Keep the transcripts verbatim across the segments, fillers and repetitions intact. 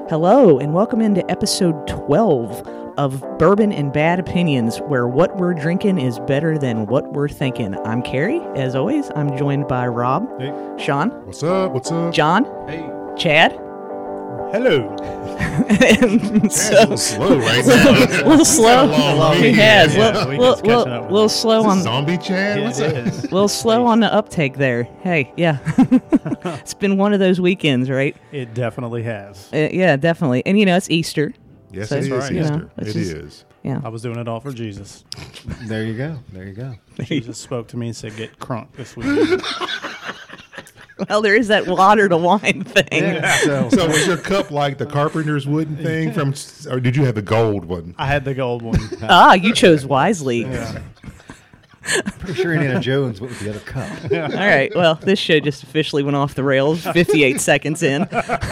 Hello, and welcome into episode twelve of Bourbon and Bad Opinions, where what we're drinking is better than what we're thinking. I'm Carrie, as always. I'm joined by Rob, Hey. Sean, What's up? What's up? John, Hey. Chad. Hello. And so, a little slow right now. a little slow. long He week. has. Yeah, little, we little, just catching little, up with little it. slow Is on. this Zombie Chad? Yeah, What's it up? is. little slow on the uptake there. Hey, yeah. It's been one of those weekends, right? It definitely has. Uh, yeah, definitely. And you know, it's Easter. Yes, So it it's is right. You know, Easter. it's It just- is. Yeah. I was doing it all for Jesus. There you go. There you go. Jesus spoke to me and said, "Get crunk this weekend." Well, there is that water to wine thing. Yeah. So, So was your cup like the carpenter's wooden thing from, or did you have the gold one? I had the gold one. Ah, you chose wisely. Yeah. pretty sure Indiana Jones went with the other cup. All right. Well, this show just officially went off the rails fifty-eight seconds in.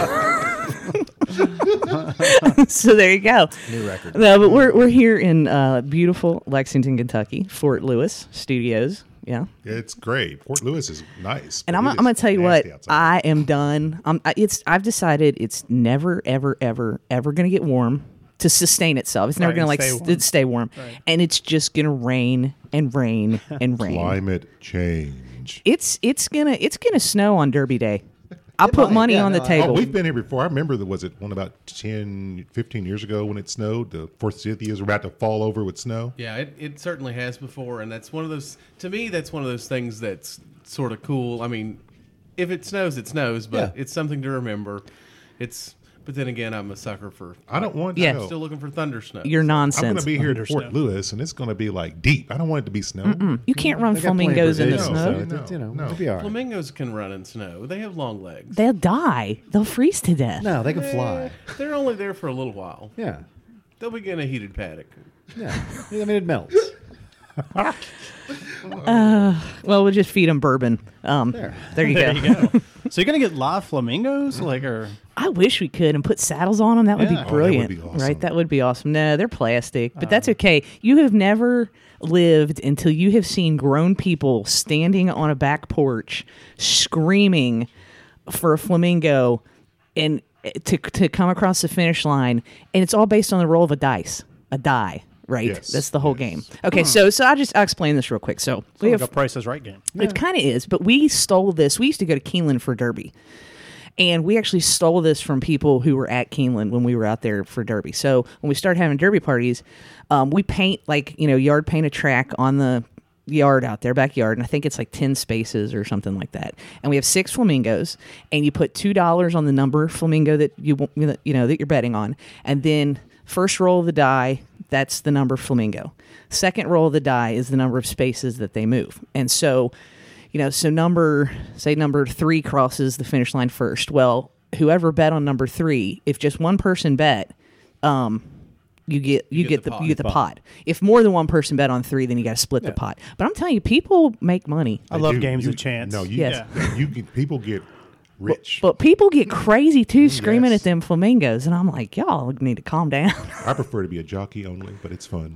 So there you go. New record. No, but we're we're here in uh, beautiful Lexington, Kentucky, Fort Lewis Studios. Yeah. It's great. Fort Lewis is nice. And but I'm, it I'm going is to tell you what, nasty outside. I am done. Um, I- it's I've decided it's never, ever, ever, ever going to get warm to sustain itself. It's never Right, going to and like stay warm. s- stay warm, Right. and it's just going to rain and rain and rain. Climate change. It's it's gonna it's gonna snow on Derby Day. I'll It put might, money yeah, on the no, I- Oh, table. we've been here before. I remember there was it one about ten, fifteen years ago when it snowed. The Forsythias were about to fall over with snow. Yeah, it, it certainly has before, and that's one of those. To me, that's one of those things that's sort of cool. I mean, if it snows, it snows, but Yeah. it's something to remember. It's, but then again, I'm a sucker for. I don't want Yeah. snow. Still looking for thunder snow. Your I'm nonsense. going to be here in Thunder Fort snow. Lewis, and it's going to be like deep. I don't want it to be snow. You can't run They got plenty of flamingos in the provisions, snow. so No, it's, you know, no. it'll be all right. Flamingos can run in snow. They have long legs. They'll die. They'll freeze to death. No, they can fly. They're only there for a little while. Yeah. They'll be in a heated paddock. Yeah. I mean, it melts. Well, we'll just feed them bourbon. Um, there. There. you There go. you go. So you're gonna get live flamingos, like, or I wish we could and put saddles on them. That would Yeah. be Oh, that would brilliant, be awesome. right? That would be awesome. No, they're plastic, but that's okay. You have never lived until you have seen grown people standing on a back porch screaming for a flamingo and to to come across the finish line, and it's all based on the roll of a dice, a die. Right, Yes, that's the whole yes. game. Okay, so so I'll just I'll explain this real quick. So we like have a Price is Right game. it kind of is, but we stole this. We used to go to Keeneland for Derby. And we actually stole this from people who were at Keeneland when we were out there for Derby. So when we started having Derby parties, um, we paint like, you know, yard paint a track on the yard out there, backyard. And I think it's like ten spaces or something like that. And we have six flamingos. And you put two dollars on the number flamingo that you, want- you know, that you're betting on. And then first roll of the die, that's the number flamingo. Second roll of the die is the number of spaces that they move. And so, you know, so number, say number three crosses the finish line first. Well, whoever bet on number three, if just one person bet, um, you get you, get, get the the, pot. you get the pot. If more than one person bet on three, then you got to split the pot. But I'm telling you, people make money. I They love do. games You- of chance. No, you, Yes. yeah, you can, people get rich. But people get crazy too, screaming yes. at them flamingos, and I'm like, y'all need to calm down. I prefer to be a jockey only, but it's fun.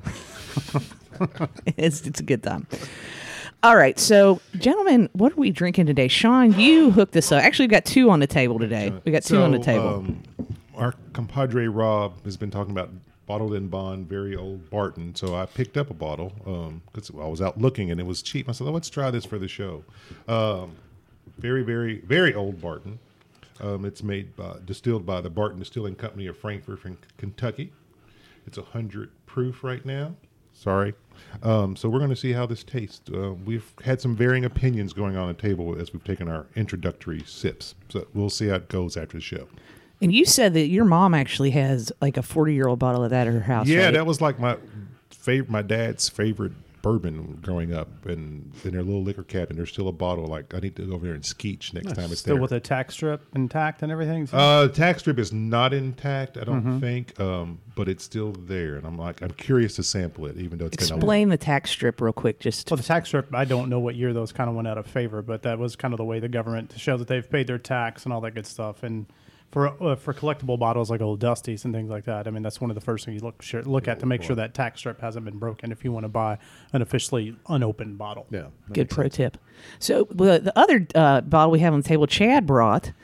it's it's a good time. All right, so gentlemen, what are we drinking today? Sean, you hooked this up. Actually, we've got two on the table today. We got two on the So, table. Um, our compadre Rob has been talking about bottled in bond, very old Barton. So I picked up a bottle because I was out looking and it was cheap. I said, oh, let's try this for the show. Um, very, very, very old Barton. Um, it's made by, distilled by the Barton Distilling Company of Frankfort, Ken- Kentucky. It's one hundred proof right now. Sorry. Um, so we're going to see how this tastes. Uh, we've had some varying opinions going on at the table as we've taken our introductory sips. So we'll see how it goes after the show. And you said that your mom actually has like a forty-year-old bottle of that at her house. Yeah, right? that was like my favorite, my dad's favorite bourbon growing up. And in their little liquor cabinet, there's still a bottle. Like I need to go over there and skeech next time it's Still there. with a tax strip intact and everything. Uh, the tax strip is not intact, I don't Mm-hmm. think, um, but it's still there. And I'm like, I'm curious to sample it, even though it's been a Explain the tax strip real quick. Just Well, the tax strip, I don't know what year those kind of went out of favor, but that was kind of the way the government to show that they've paid their tax and all that good stuff. And for uh, for collectible bottles like Old Dusties and things like that, I mean, that's one of the first things you look sure, look at to make sure that tax strip hasn't been broken if you want to buy an officially unopened bottle. Yeah. that good makes pro sense. tip. So the, the other uh, bottle we have on the table, Chad brought.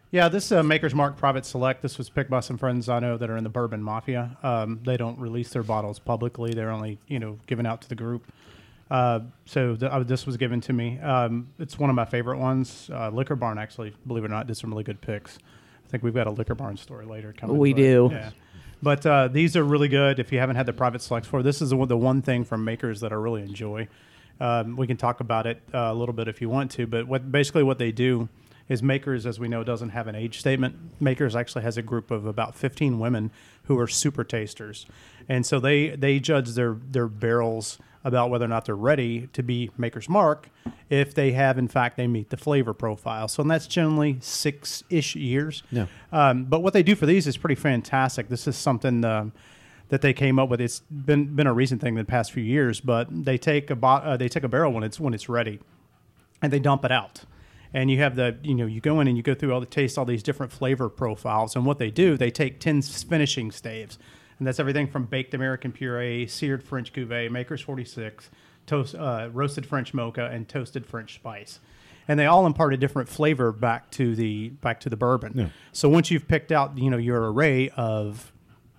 Yeah, this uh, Maker's Mark Private Select. This was picked by some friends I know that are in the bourbon mafia. Um, they don't release their bottles publicly; they're only you know given out to the group. Uh, so th- uh, this was given to me. Um, it's one of my favorite ones. Uh, Liquor Barn, actually, believe it or not, did some really good picks. I think we've got a Liquor Barn story later coming. We but, do. Yeah. But uh, these are really good. If you haven't had the Private Selects before, this is the one, the one thing from Makers that I really enjoy. Um, we can talk about it uh, a little bit if you want to, but what basically what they do is Makers, as we know, doesn't have an age statement. Makers actually has a group of about fifteen women who are super tasters. And so they, they judge their, their barrels about whether or not they're ready to be Maker's Mark if they have, in fact, they meet the flavor profile. So and that's generally six-ish years. Yeah. Um, but what they do for these is pretty fantastic. This is something um, that they came up with. It's been been a recent thing in the past few years, but they take a bo- uh, they take a barrel when it's when it's ready, and they dump it out. And you have the, you know, you go in and you go through all the taste, all these different flavor profiles. And what they do, they take ten finishing staves. And that's everything from baked American puree, seared French cuvee, Maker's forty-six, toast, uh, roasted French mocha, and toasted French spice. And they all impart a different flavor back to the back to the bourbon. Yeah. So once you've picked out, you know, your array of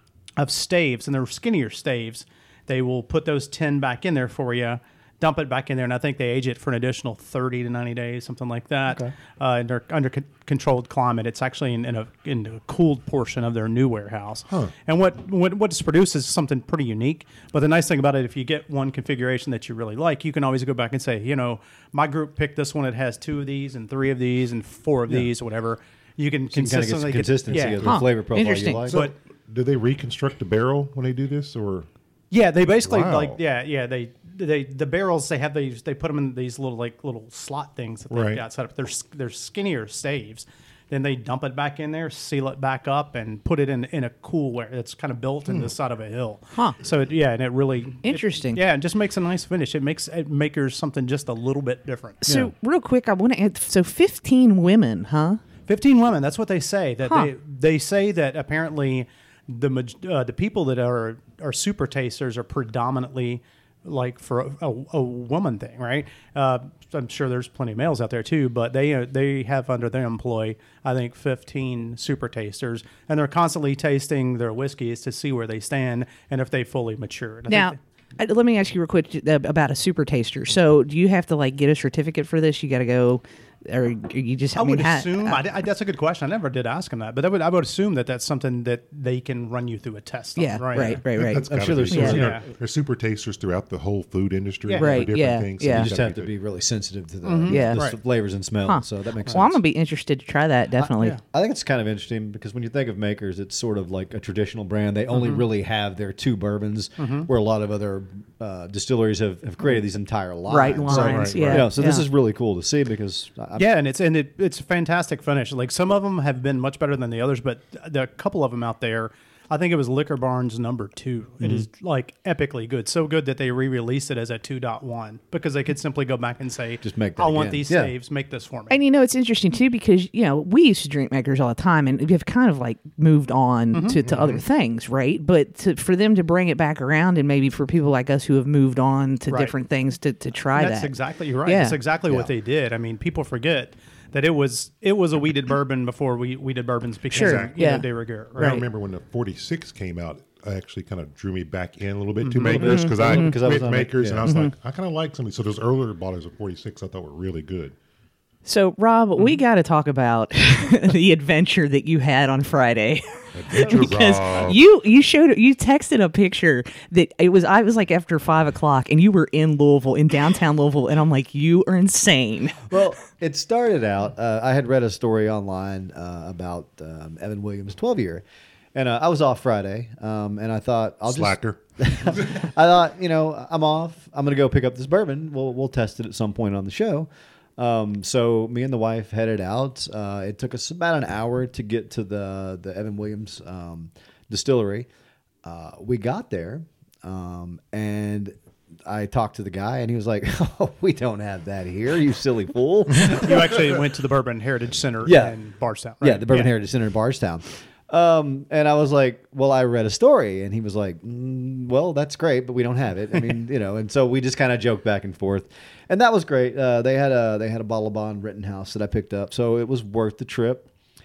of staves, and they're skinnier staves, they will put those ten back in there for you, dump it back in there, and I think they age it for an additional thirty to ninety days, something like that. Okay. Uh, and they're under con- controlled climate. It's actually in, in, a, in a cooled portion of their new warehouse. Huh. And what, what what's produced is something pretty unique. But the nice thing about it, if you get one configuration that you really like, you can always go back and say, you know, my group picked this one. It has two of these and three of these and four of Yeah. these or whatever. You can You can kind of get some consistently consistency yeah. of the Huh. flavor profile you Interesting. like. So, But- do they reconstruct the barrel when they do this, or Yeah, they basically Wow. like yeah, yeah. They they the barrels they have these they put them in these little like little slot things that they've Right. got set up. They're s- they're skinnier staves. Then they dump it back in there, seal it back up, and put it in in a coolware that's kind of built in the side of a hill. Huh. So it, yeah, and it really it- Interesting. yeah, it just makes a nice finish. It makes it Makers something just a little bit different. So real quick, I want to add. So fifteen women, huh? Fifteen women. That's what they say. That Huh. they they say that apparently the maj- uh, the people that are are super tasters are predominantly like for a, a, a woman thing, right? Uh, I'm sure there's plenty of males out there too, but they uh, they have under their employ, I think, fifteen super tasters, and they're constantly tasting their whiskeys to see where they stand and if they fully matured. I Now, think uh, let me ask you real quick uh, about a super taster. So, do you have to like get a certificate for this? You got to go, or you just? I, I, mean, would ha- assume uh, I, I- that's a good question. I never did ask him that, but I would I would assume that that's something that they can run you through a test. on, yeah, right, right, right, right. That's I'm gotta sure be there's so. some- There- Yeah. There's super tasters throughout the whole food industry. Yeah. for Right, different yeah, things. yeah. you You just gotta have to get be really sensitive to the, Yeah. the Right. flavors and smells. Huh. So that makes Well, I'm sense. gonna be interested to try that. Definitely. yeah. I think it's kind of interesting because when you think of Makers, it's sort of like a traditional brand. They only Mm-hmm. really have their two bourbons, where a lot of other uh, distilleries have, have created these entire lines. Right So, lines, right, yeah. you know, so this yeah. is really cool to see because I, Yeah, and it's and it, it's a fantastic finish. Like some of them have been much better than the others, but there are a couple of them out there. I think it was Liquor Barn's number two. It is like epically good, so good that they re-released it as a two point one because they could simply go back and say, Just make that I want again." these Yeah. saves, make this for me." And you know, it's interesting too because you know we used to drink Makers all the time, and we've kind of like moved on Mm-hmm. to, to other things, right? But to, for them to bring it back around, and maybe for people like us who have moved on to Right. different things to, to try That's that. exactly you're right. Yeah. That's exactly Yeah. what they did. I mean, people forget that it was it was a weeded bourbon before we weeded bourbons became Sure, you yeah. know, de rigueur. I Right. remember when the forty-six came out, I actually kind of drew me back in a little bit to Makers because I Mhm. 'Cause I was with on it, Makers and yeah. I was like, I kind of like some of these. So those earlier bottles of forty-six I thought were really good. So, Rob, we Mm-hmm. got to talk about the adventure that you had on Friday. Adventure because Rob. you you showed you texted a picture that it was I was like after five o'clock and you were in Louisville in downtown Louisville and I'm like, you are insane. well, it started out. Uh, I had read a story online uh, about um, Evan Williams' twelve year, and uh, I was off Friday, um, and I thought I'll Slacker. just. I thought, you know, I'm off. I'm gonna go pick up this bourbon. We'll we'll test it at some point on the show. Um, so me and the wife headed out. Uh, it took us about an hour to get to the the Evan Williams um, distillery. Uh, we got there, um, and I talked to the guy, and he was like, "Oh, we don't have that here, you silly fool." You actually went to the Bourbon Heritage Center Yeah. in Bardstown. Right? Yeah, the Bourbon Heritage Center in Bardstown. Um, and I was like, well, I read a story. And he was like, mm, well, that's great, but we don't have it. I mean, you know, and so we just kind of joked back and forth. And that was great. Uh, they had a they had a bottle of bond Rittenhouse that I picked up. So it was worth the trip.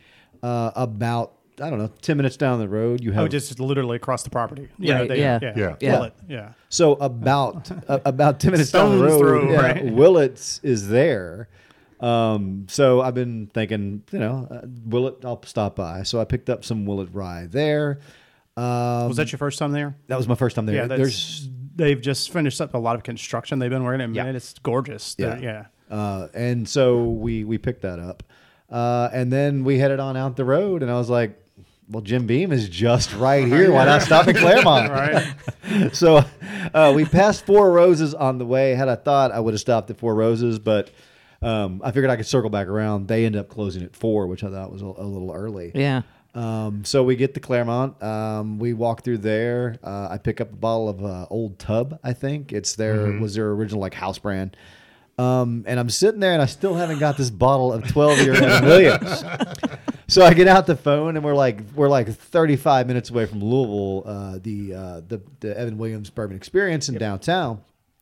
uh, about I don't know ten minutes down the road. You have Oh, just literally across the property. Right, they- yeah. yeah, Yeah. Yeah. Willet, yeah. so about uh, about ten minutes down the Stone's road. throw, yeah, right? Willets is there. Um, so I've been thinking, you know, uh, Willet, I'll stop by. So I picked up some Willet rye there. Um, Was that your first time there? that was my first time there. Yeah, that's, There's they've just finished up a lot of construction. They've been working at, Yeah. man, it's gorgeous. Yeah. They're- yeah. Uh, and so we we picked that up, uh, and then we headed on out the road, and I was like, "Well, Jim Beam is just right here. Why not stop at Claremont?" Right. So uh, we passed Four Roses on the way. Had I thought, I would have stopped at Four Roses, but um, I figured I could circle back around. They ended up closing at four, which I thought was a, a little early. Yeah. Um, so we get to Claremont. Um, we walk through there. Uh, I pick up a bottle of uh, Old Tub. I think it's their was their original like house brand. Um, and I'm sitting there, and I still haven't got this bottle of twelve year Evan Williams. So I get out the phone, and we're like we're like thirty-five minutes away from Louisville, uh, the uh, the the Evan Williams Bourbon Experience in downtown.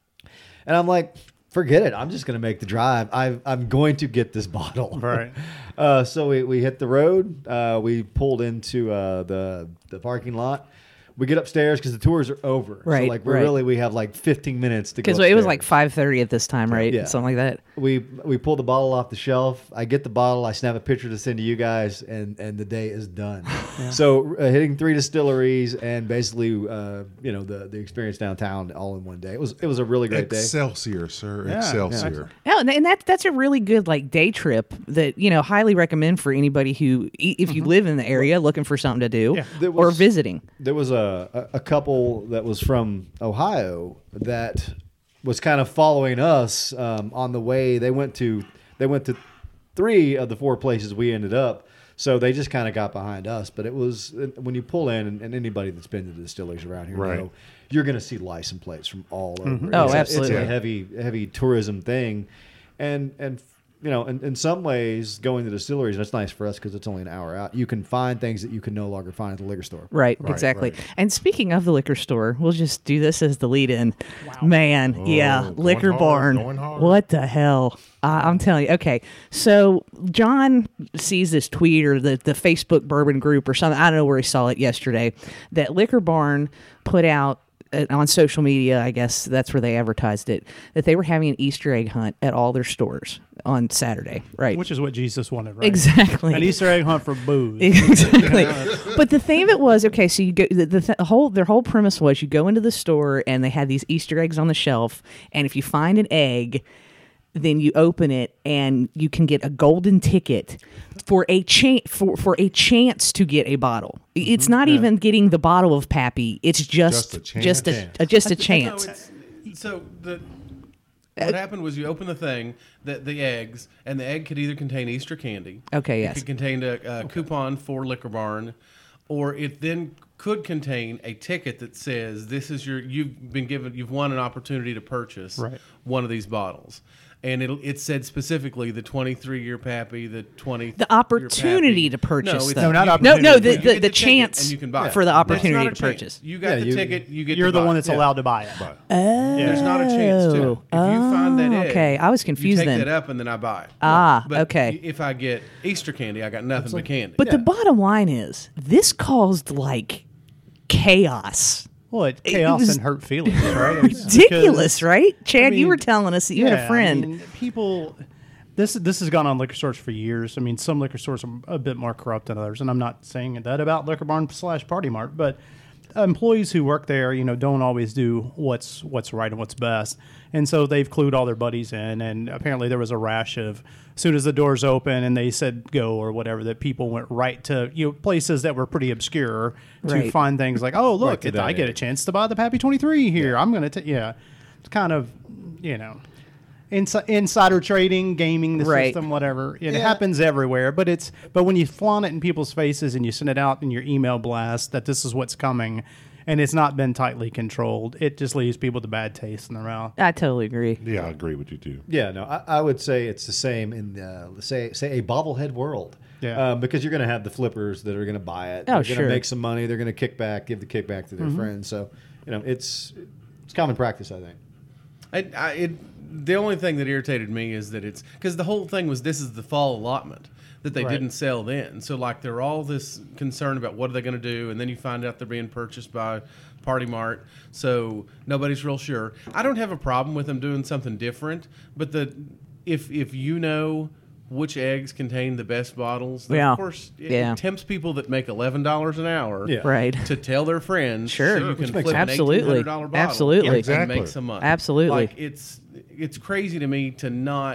And I'm like, forget it. I'm just going to make the drive. I, I'm going to get this bottle. Right. Uh, so we, we hit the road. Uh, we pulled into uh, the the parking lot. We get upstairs because the tours are over. Right, So like we right. really we have like fifteen minutes to go. Because it was upstairs. like five thirty at this time, right? Yeah. Something like that. We we pull the bottle off the shelf. I get the bottle. I snap a picture to send to you guys, and and the day is done. So uh, hitting three distilleries and basically uh, you know the the experience downtown all in one day. It was it was a really great day. Excelsior, sir. Yeah, Excelsior. Yeah, and- and that that's a really good like day trip that you know highly recommend for anybody who e- if you live in the area looking for something to do Yeah. There or was- visiting. There was a, a, a couple that was from Ohio that was kind of following us um, on the way. They went to they went to three of the four places we ended up. So they just kind of got behind us. But it was when you pull in, and, and anybody that's been to the distilleries around here Right. know, you're going to see license plates from all over. Oh, It's a- absolutely. It's a heavy heavy tourism thing, and and. You know, in, in some ways, going to distilleries, that's nice for us because it's only an hour out. You can find things that you can no longer find at the liquor store. Right, Right, exactly. right. And speaking of the liquor store, we'll just do this as the lead in. Man, yeah, going liquor hard, barn. going hard. What the hell? Uh, I'm telling you. Okay, so John sees this tweet or the, the Facebook bourbon group or something. I don't know where he saw it yesterday. That Liquor Barn put out uh, on social media, I guess that's where they advertised it, that they were having an Easter egg hunt at all their stores on Saturday. Right. Which is what Jesus wanted, right? Exactly. An Easter egg hunt for booze. Exactly. But the thing of it was, okay, so you go the, the th- whole their whole premise was you go into the store and they had these Easter eggs on the shelf, and if you find an egg, then you open it and you can get a golden ticket for a chance for, for a chance to get a bottle. It's not even getting the bottle of Pappy. It's just Just a chance. just a, Chance. a just a No, chance. it's- so the what happened was you open the thing, the, the eggs, and the egg could either contain Easter candy. Okay, It yes. could contain a, a coupon for Liquor Barn, or it then could contain a ticket that says this is your you've been given you've won an opportunity to purchase Right. one of these bottles. And it it said specifically the twenty-three year Pappy, the twenty The opportunity to purchase No, it's, them. No, not you- No, opportunity. no, You the, you the, get the ticket chance and you can buy it. for the It's not opportunity a to chance. purchase. You got Yeah, the you- ticket. You get You're to the buy one it. that's Yeah. allowed to buy it. But There's not a chance to. If you find that egg, Oh, okay. I was you confused take then. that up and then I buy it. Ah, But okay. If I get Easter candy, I got nothing but candy. But the bottom line is, this caused like chaos. Well, it chaos was and hurt feelings, right? It's Ridiculous, because- right? Chad, you mean, were telling us that you had a Yeah, friend. I mean, people, this this has gone on liquor stores for years. I mean, some liquor stores are a bit more corrupt than others, and I'm not saying that about Liquor Barn slash Party Mart, but employees who work there, you know, don't always do what's what's right and what's best, and so they've clued all their buddies in, and apparently there was a rash of as soon as the doors open and they said go or whatever, that people went right to you know places that were pretty obscure to Right. find things like, oh look, to it, that I get a egg. chance to buy the Pappy twenty-three here. I'm gonna take yeah, it's kind of you know. Insi- insider trading, gaming the Right. system, whatever. It Yeah. happens everywhere, but it's but when you flaunt it in people's faces and you send it out in your email blast that this is what's coming, and it's not been tightly controlled, it just leaves people with a bad taste in their mouth. I totally agree. yeah, I agree with you too. Yeah, no, I, I would say it's the same in uh, say say a bobblehead world. Yeah. um, because you're going to have the flippers that are going to buy it. Oh, They're sure. going to make some money. They're going to kick back, give the kickback to their friends. So you know, it's it's common practice, I think. I, I, it, the only thing that irritated me is that it's because the whole thing was this is the fall allotment. that they Right. didn't sell then. So like they're all this concern about what are they going to do, and then you find out they're being purchased by Party Mart. So nobody's real sure. I don't have a problem with them doing something different, but the if if you know which eggs contain the best bottles, then Yeah. of course it, Yeah. it tempts people that make eleven dollars an hour Yeah. Right. to tell their friends Sure. so you Which can makes flip an Absolutely. eighteen hundred dollar bottle Absolutely. and Exactly. make some money. Absolutely. Like it's it's crazy to me to not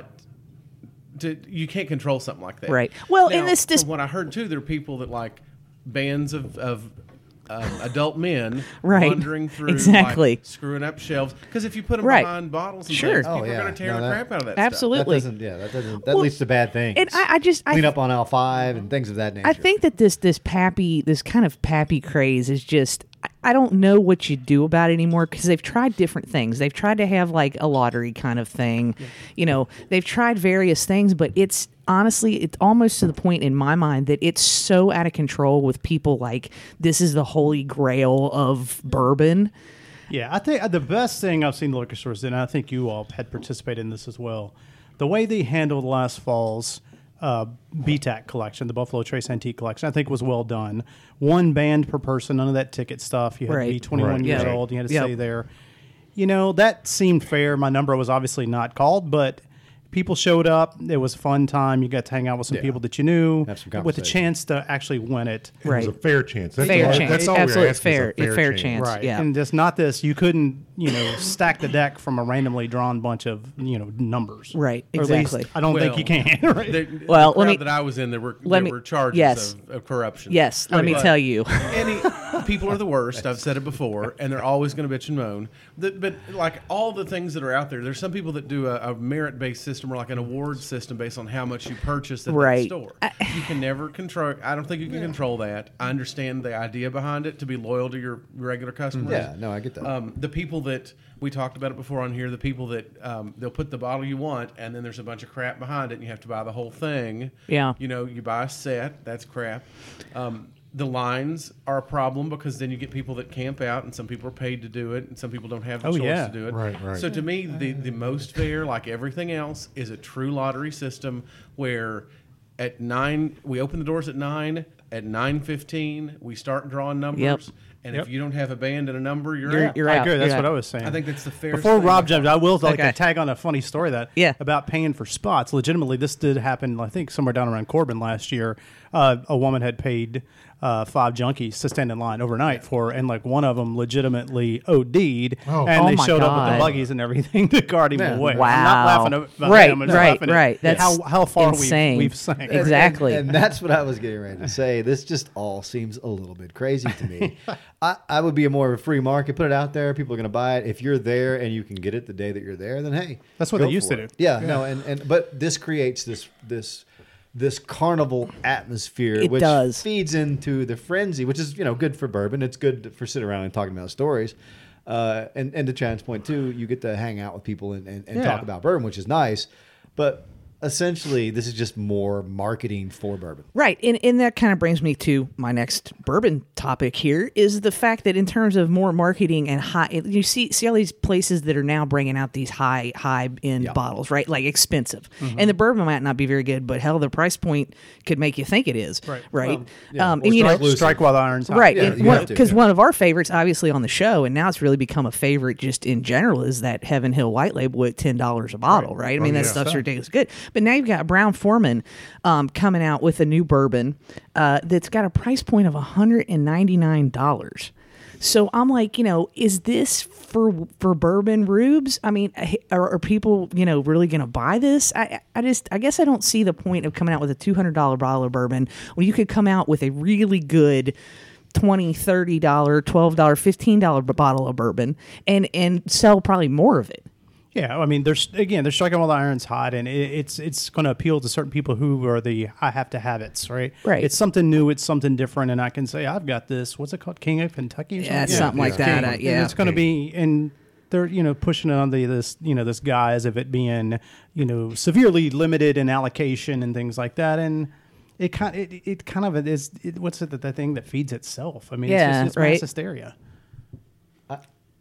to you can't control something like that. Right. Well, Now, and this- this- from what I heard too, there are people that like bands of of um, adult men Right. wandering through Exactly. like, screwing up shelves because if you put them Right. behind bottles and Sure. things, Oh, people yeah. are going to tear No, the that- crap out of that stuff. Absolutely. That doesn't, yeah, that doesn't. That Well, leads to bad things. And I, I just I Clean up on aisle five and things of that nature. I think that this this pappy this kind of pappy craze is just I- I don't know what you do about it anymore because they've tried different things. They've tried to have like a lottery kind of thing, you know. They've tried various things, but it's honestly it's almost to the point in my mind that it's so out of control with people like this is the holy grail of bourbon. Yeah, I think the best thing I've seen the liquor stores do, and I think you all had participated in this as well, the way they handled last fall's uh, B T A C collection, the Buffalo Trace Antique collection, I think was well done. One band per person, none of that ticket stuff. You had to be Right. twenty-one Right. years Yeah. old. You had to Yep. stay there. You know, that seemed fair. My number was obviously not called, but people showed up. It was a fun time. You got to hang out with some Yeah. people that you knew Have some with a conversation. chance to actually win it. It Right. was a fair chance. That's Fair all, chance. That's all Absolutely we're asking fair. is a fair, Fair chance. chance. Right. Yeah. And it's not this, you couldn't, you know, stack the deck from a randomly drawn bunch of, you know, numbers. Right, Or at least exactly. I don't think you can. Right. The, Well, the let crowd me- that I was in, there were let there me- were charges yes. of, of corruption. Yes, let me But tell you. Any people are the worst. I've said it before, and they're always going to bitch and moan. The, but like all the things that are out there, there's some people that do a, a merit-based system or like an award system based on how much you purchase at Right. the store. You can never control. I don't think you can control that. I understand the idea behind it to be loyal to your regular customers. Yeah, no, I get that. Um, the people that we talked about it before on here, the people that um, they'll put the bottle you want, and then there's a bunch of crap behind it, and you have to buy the whole thing. Yeah. You know, you buy a set. That's crap. Um, the lines are a problem because then you get people that camp out, and some people are paid to do it, and some people don't have the Oh, choice yeah. to do it. Right, right. So to me, the, the most fair, like everything else, is a true lottery system where at nine we open the doors at nine. At nine fifteen, we start drawing numbers. Yep. And Yep. if you don't have a band and a number, you're, You're- out. you're I out. agree. That's You're what out. I was saying. I think that's the fairest Before thing Rob about- jumps, I will like Okay. to tag on a funny story that Yeah. about paying for spots. Legitimately, this did happen. I think somewhere down around Corbin last year, uh, a woman had paid uh, five junkies to stand in line overnight for, and like one of them legitimately O D'd, Oh. and Oh they my showed up with God. the buggies and everything to guard him Yeah. away. I'm Wow. not laughing about Right, him. I'm just right, laughing at right. That's how how far insane. we've we've sank. Ex- Exactly. And, and that's what I was getting ready to say. This just all seems a little bit crazy to me. I, I would be a more of a free market. Put it out there. People are going to buy it. If you're there and you can get it the day that you're there, then hey, That's what go they used for to it. do. Yeah, no, and, and but this creates this this this carnival atmosphere, It which does. feeds into the frenzy, which is you know good for bourbon. It's good for sitting around and talking about stories. Uh, and and to Chan's point too, you get to hang out with people and, and, and Yeah. talk about bourbon, which is nice. But essentially, this is just more marketing for bourbon. Right, and, and that kind of brings me to my next bourbon topic here is the fact that in terms of more marketing and high, you see see all these places that are now bringing out these high high end Yeah. bottles, right? Like expensive, and the bourbon might not be very good, but hell, the price point could make you think it is, Right. Right, Well, yeah, um, or and you know, exclusive. Strike while the iron's hot. right, Yeah, you have to, because yeah. one of our favorites, obviously on the show, and now it's really become a favorite just in general, is that Heaven Hill White Label at ten dollars a bottle, right? I mean, Oh, that yeah. stuff's ridiculous good. But now you've got Brown Foreman um, coming out with a new bourbon uh, that's got a price point of one hundred ninety-nine dollars. So I'm like, you know, is this for for bourbon rubes? I mean, are, are people, you know, really going to buy this? I I just I guess I don't see the point of coming out with a two hundred dollars bottle of bourbon when you could come out with a really good twenty dollars, thirty dollars, twelve dollars, fifteen dollars bottle of bourbon and and sell probably more of it. Yeah, I mean, there's again, they're striking while the iron's hot, and it, it's it's going to appeal to certain people who are the I have to have it's right. Right. It's something new, it's something different, and I can say I've got this. What's it called? King of Kentucky or something? Yeah, something like yeah. that. Uh, And yeah. it's going to be, and they're you know pushing it on the this you know this guise of it being you know severely limited in allocation and things like that, and it kind it, it kind of is it, what's it the thing that feeds itself? I mean, Yeah, it's just it's right. mass hysteria.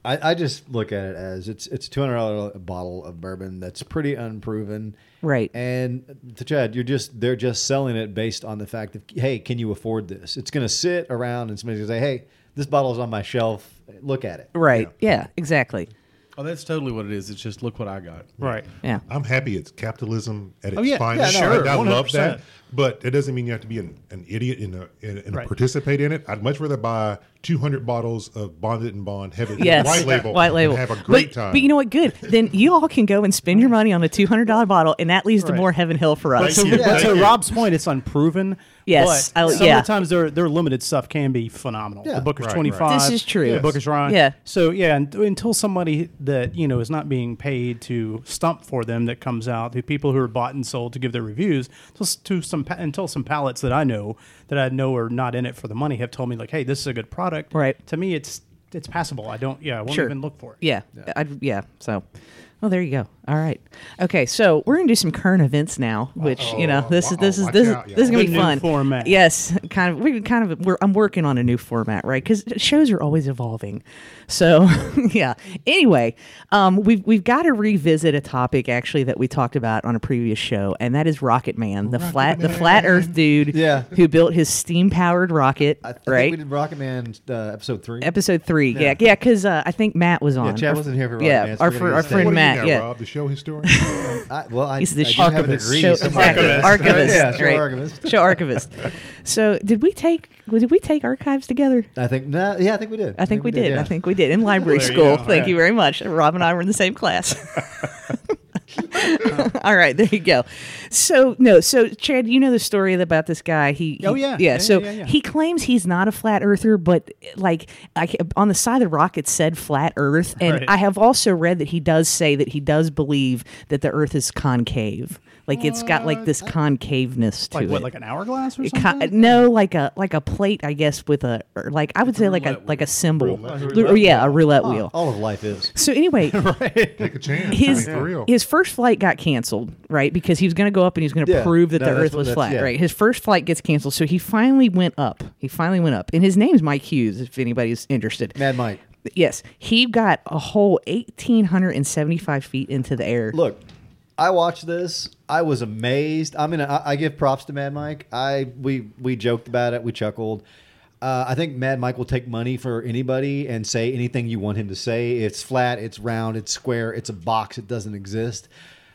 I, I just look at it as it's it's a two hundred dollar bottle of bourbon that's pretty unproven. Right. And to Chad, you're just they're just selling it based on the fact that, hey, can you afford this? It's going to sit around and somebody's going to say, hey, this bottle's on my shelf. Look at it. Right. Yeah, exactly. Oh, that's totally what it is. It's just look what I got. Right. Yeah. I'm happy it's capitalism at its Oh, yeah. finest. Yeah, no, I, I sure, love one hundred percent. that, but it doesn't mean you have to be an, an idiot in a, in, in Right. a participate in it. I'd much rather buy two hundred bottles of Bonded and Bond, have it Yes. white label, White label. and have a great but, time. But you know what? Good. Then you all can go and spend your money on a two hundred dollar bottle, and that leads to Right. more Heaven Hill for But us. to, you. but Thank to you. Rob's point, it's unproven. Yes, but I- some yeah. of the times their their limited stuff can be phenomenal. Yeah. The Booker's Right, right. twenty-five. This is true. The Yes. Booker's Ryan. Yeah. So yeah, and, until somebody that you know is not being paid to stump for them that comes out, the people who are bought and sold to give their reviews, just to some pa- until some palates that I know that I know are not in it for the money have told me like, hey, this is a good product. Right. To me, it's it's passable. I don't. Yeah, I won't Sure. even look for it. Yeah. I'd, yeah. So, well, there you go. All right. Okay. So we're gonna do some current events now, which you know this is this is watch this is out, this is gonna The be new fun. format. Yes. Kind of. We kind of. We're, I'm working on a new format, right? Because shows are always evolving. So yeah. Anyway, um, we've we've got to revisit a topic actually that we talked about on a previous show, and that is Rocket Man, the Rocket flat the Man. flat Earth dude, Yeah. who built his steam powered rocket, I, I right? think we did Rocket Man uh, episode three. Episode three, yeah, yeah, because uh, I think Matt was on. Yeah, Chad Our- wasn't here for Rocket yeah, Man, so our we're fr- gonna our get friend what Matt, are you now, yeah. Rob, the show historian? I, well, I, He's the I do show- have a degree. show, somewhere. archivist. archivist, Yeah, show right. archivist. Show archivist. So, did we take did we take archives together? I think, nah, yeah, I think we did. I think we did. yeah. I think we did in library There you school. go. Thank Yeah. you very much. Rob and I were in the same class. All right, there you go. So no, so Chad, you know the story about this guy. He, Oh, he- yeah. yeah. Yeah, So yeah, yeah. he claims he's not a flat earther, but like I, on the side of the rocket said flat Earth, and Right. I have also read that he does say that he does believe that the Earth is concave. Like it's got like this concaveness to Like it. what? Like an hourglass or It something? ki- no, like a like a plate, I guess, with a or like I would say like a roulette like a symbol. Roulette Lu- or yeah, a roulette Huh, wheel. all of life is. So anyway, Take a chance. his I mean, for real. his first flight got canceled, right? Because he was going to go up and he was going to Yeah. prove that No, the that's Earth what- was that's- flat, yeah. right? His first flight gets canceled, so he finally went up. He finally went up, and his name's Mike Hughes. If anybody's interested, Mad Mike. yes, he got a whole eighteen seventy-five feet into the air. Look, I watched this. I was amazed. I mean, I, I give props to Mad Mike. I we we joked about it. We chuckled. Uh, I think Mad Mike will take money for anybody and say anything you want him to say. It's flat. It's round. It's square. It's a box. It doesn't exist.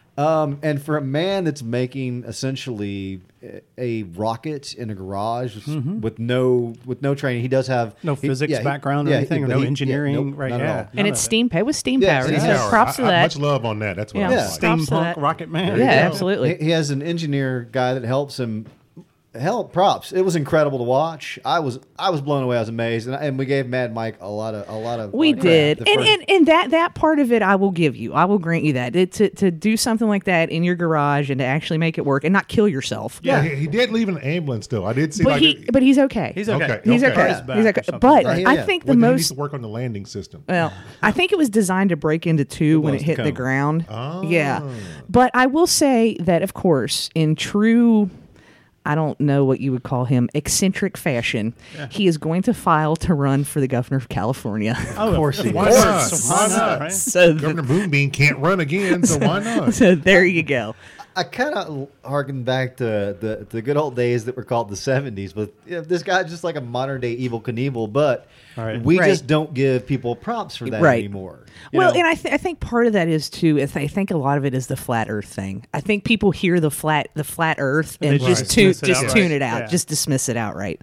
Um, and for a man that's making essentially a- a rocket in a garage with, with no with no training, he does have No he- physics yeah, he- background or yeah, anything, or but no he- yeah, engineering, nope, right? not at Yeah. all. and None it's of it. steam it was steam Yeah, powered. it's So steam props to I, I, that. much love on that. That's what Yeah. I Yeah. was like. Props to that. Steampunk Rocket Man. Yeah, you go. absolutely. He, he has an engineer guy that helps him. Hell, props! It was incredible to watch. I was I was blown away. I was amazed, and, and we gave Mad Mike a lot of a lot of. We uh, did, the and, first- and and that that part of it, I will give you. I will grant you that it, to to do something like that in your garage and to actually make it work and not kill yourself. Yeah, he, he did leave an ambulance though. I did see but like he it- but he's okay. He's okay. Okay. He's okay. okay. His back He's or okay. something. But Right, I yeah. think the well, then he needs most to work on the landing system. well, I think it was designed to break into two when was it the hit the cone. ground. Oh. Yeah, but I will say that, of course, in true. I don't know what you would call him, eccentric fashion. He is going to file to run for the governor of California. Oh, Of course he Why is. not? So Why why not, not? right? so, th- Governor Moonbeam can't run again, so why not? so there you go. I kind of harken back to the the good old days that were called the seventies. But you know, this guy's just like a modern day Evel Knievel, but Right. we Right. just don't give people props for that Right. anymore. You Well, know? and I, th- I think part of that is too. I, th- I think a lot of it is the flat Earth thing. I think people hear the flat the flat Earth and They just just tune dismiss it just outright. tune it out, Yeah. just dismiss it outright.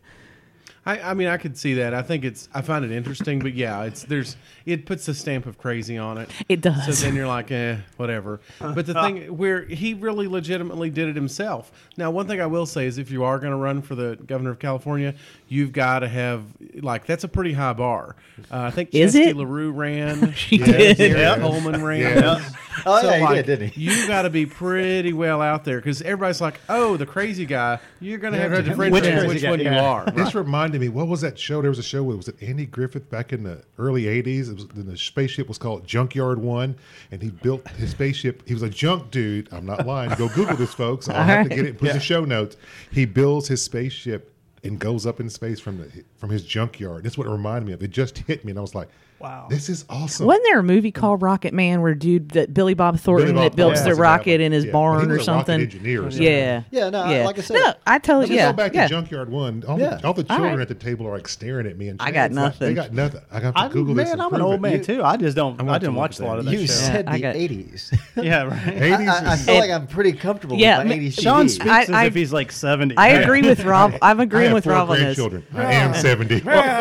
I, I mean, I could see that. I think it's. I find it interesting, but yeah, it's there's. It puts a stamp of crazy on it. It does. So then you're like, eh, whatever. But the thing where he really legitimately did it himself. Now, one thing I will say is, if you are going to run for the governor of California, you've got to have like that's a pretty high bar. Uh, I think Is Chesky it? LaRue ran. She uh, did. Gary Yeah. Coleman ran. Yeah. Oh, So, yeah, he like, did, didn't he? You got to be pretty well out there because everybody's like, "Oh, the crazy guy." You're going to have to Which differentiate crazy which guy? one you Yeah. are. This reminded me. What was that show? There was a show. Was it Andy Griffith back in the early eighties? It was the spaceship was called Junkyard One, and he built his spaceship. He was a junk dude. I'm not lying. Go Google this, folks. I'll have right. to get it. Put the show notes. He builds his spaceship and goes up in space from the from his junkyard. That's what it reminded me of. It just hit me, and I was like, Wow. this is awesome. Wasn't there a movie called Rocket Man where dude that Billy Bob Thornton Billy Bob that builds Thornton the was rocket that one. in his Yeah. barn He was or a rocket something? engineer or something. Yeah. Yeah, no, I- like I said- no, I totally Let's yeah. go back yeah. to Junkyard One. All, Yeah. the, all the All children right. at the table are like staring at me, and I got Chad's like, nothing. they got nothing. I got to I, Google this. man, and I'm an prove old it. man You- too. I just don't. I'm I gonna didn't have watch to a look lot at of that. that You show. said I the got- eighties. Yeah, right. eighties I, I is- feel And- like I'm pretty comfortable Yeah, with my I mean, eighties Sean T V. speaks I- as I- if he's like seventy. I agree with Rob. I'm I agreeing have with four Rob on this. grandchildren. I am seventy.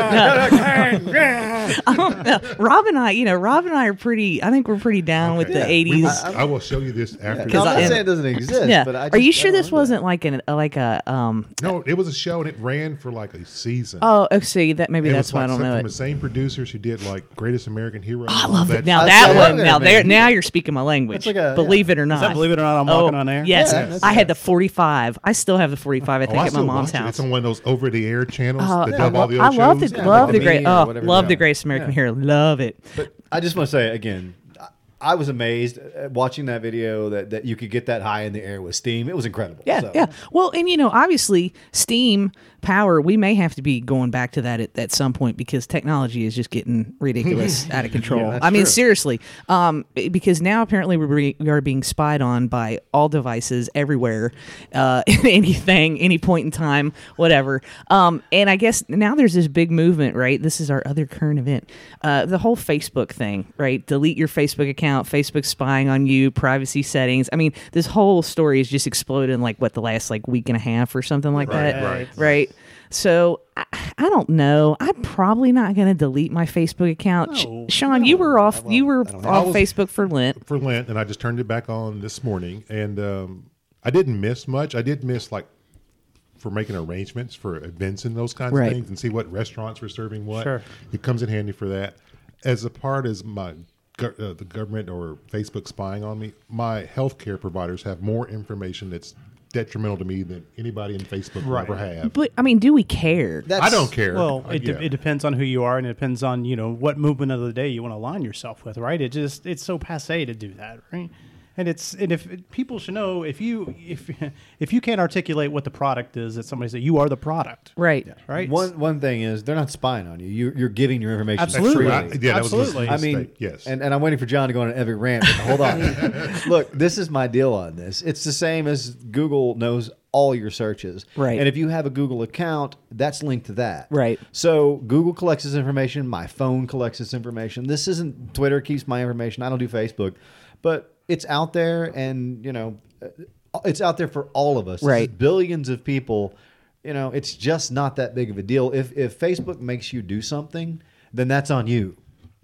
Rob and I, you know, Rob and I are pretty. I think we're pretty down with Okay. the We eighties. will- I will show you this after. No, I'm not I- saying it doesn't exist. Yeah. But I Are you just- I sure don't this remember wasn't like an like a um? No, it was a show and it ran for like a season. Oh, oh, see that maybe it that's was why like I don't some- know from it. the same producer. She did like Greatest American Hero. I love it. Now I that saw one. that Now movie. there. Now you're speaking my language. It's like a- believe yeah. it or not. that Believe It or Not, I'm Oh, Walking on Air? Yes, Yeah, that's- I had the forty-five. I still have the forty-five. I Oh, think I at my still mom's watch it. house. It's on one of those over-the-air channels Oh, that I dub all love, the I old love shows. the Yeah, love like the The great Me or oh whatever, love yeah. the Greatest American Hero. Love it. But I just want to say again, I- I was amazed at watching that video that, that you could get that high in the air with steam. It was incredible. Yeah, So- yeah. Well, and you know, obviously, steam power. We may have to be going back to that at, at some point because technology is just getting ridiculous, out of control. that's I mean, true. seriously, um, because now apparently we're be, we are being spied on by all devices everywhere, uh, anything, any point in time, whatever. Um, and I guess now there's this big movement, right? This is our other current event, uh, the whole Facebook thing, right? Delete your Facebook account, Facebook spying on you, privacy settings. I mean, this whole story has just exploded in like what the last like week and a half or something like Right, that, right. right? So I, I don't know. I'm probably not going to delete my Facebook account. Sh- No. Sean, you were off. You were I off was- Facebook for Lent. for Lent, and I just turned it back on this morning, and um, I didn't miss much. I did miss like for making arrangements for events and those kinds Right. of things, and see what restaurants were serving what. Sure. It comes in handy for that. As a part as my go- uh, the government or Facebook spying on me, my healthcare providers have more information that's detrimental to me than anybody in Facebook will Right. ever have. But I mean, do we care? That's, I don't care. Well, Uh, it, de- yeah. it depends on who you are, and it depends on you know what movement of the day you want to align yourself with, right? It just it's so passe to do that, right? And it's and if people should know if you if if you can't articulate what the product is, that somebody said you are the product, Right. right? One one thing is they're not spying on you. You you're giving your information Absolutely. freely. I- yeah, that Absolutely. was a I mistake. mean, yes. and, and I'm waiting for John to go on every rant. But hold on. Look, this is my deal on this. It's the same as Google knows all your searches. Right. And if you have a Google account, that's linked to that. Right. So Google collects this information. My phone collects this information. This isn't Twitter keeps my information. I don't do Facebook. But it's out there, and, you know, it's out there for all of us. This is Right. billions of people. You know, it's just not that big of a deal. If if Facebook makes you do something, then that's on you.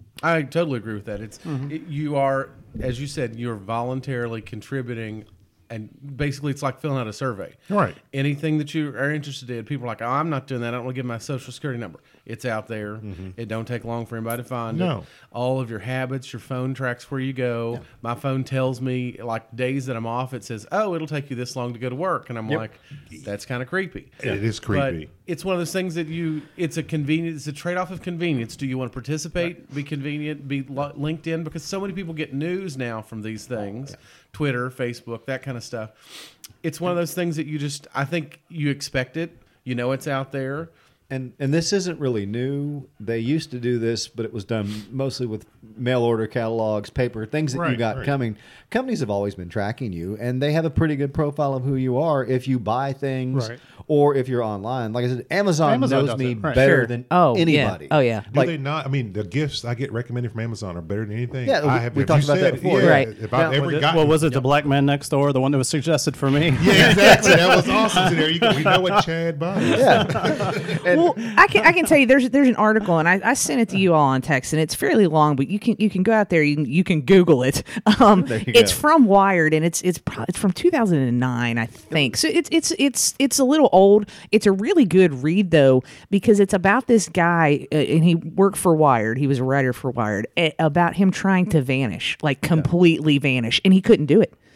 I totally agree with that. It's it, you are, as you said, you're voluntarily contributing, and basically it's like filling out a survey. Right. Anything that you are interested in, people are like, "Oh, I'm not doing that. I don't want to give my social security number." It's out there. It don't take long for anybody to find it. No. All of your habits, your phone tracks where you go. My phone tells me like days that I'm off. It says, "Oh, it'll take you this long to go to work," and I'm like, "That's kind of creepy." It is creepy. But it's one of those things that you, it's a convenience, it's a trade off of convenience. Do you want to participate, be convenient, be li- linked in? Because so many people get news now from these things, Twitter, Facebook, that kind of stuff. It's one of those things that you just, I think you expect it. You know it's out there. And and this isn't really new. They used to do this, but it was done mostly with mail order catalogs, paper, things that you Right, got right. coming. Companies have always been tracking you, and they have a pretty good profile of who you are if you buy things Right. or if you're online. Like I said, Amazon, Amazon knows does me it, right. better Sure. than Oh, yeah. anybody. Oh, yeah. Do Like, they not? I mean, the gifts I get recommended from Amazon are better than anything. Yeah, we- I have, we have talked you about that said- before. Yeah, Right. If Now, I've ever Well, gotten, was it the black man next door, the one that was suggested for me? Yeah, exactly. That was awesome. So there you go. We know what Chad buys. yeah. And Well, I can I can tell you there's there's an article, and I, I sent it to you all on text, and it's fairly long, but you can you can go out there, you can, you can Google it. Um, There you it's go. from Wired, and it's it's pro- it's from two thousand nine, I think. So it's it's it's it's a little old. It's a really good read though, because it's about this guy, uh, and he worked for Wired. He was a writer for Wired, uh, about him trying to vanish, like completely vanish, and he couldn't do it.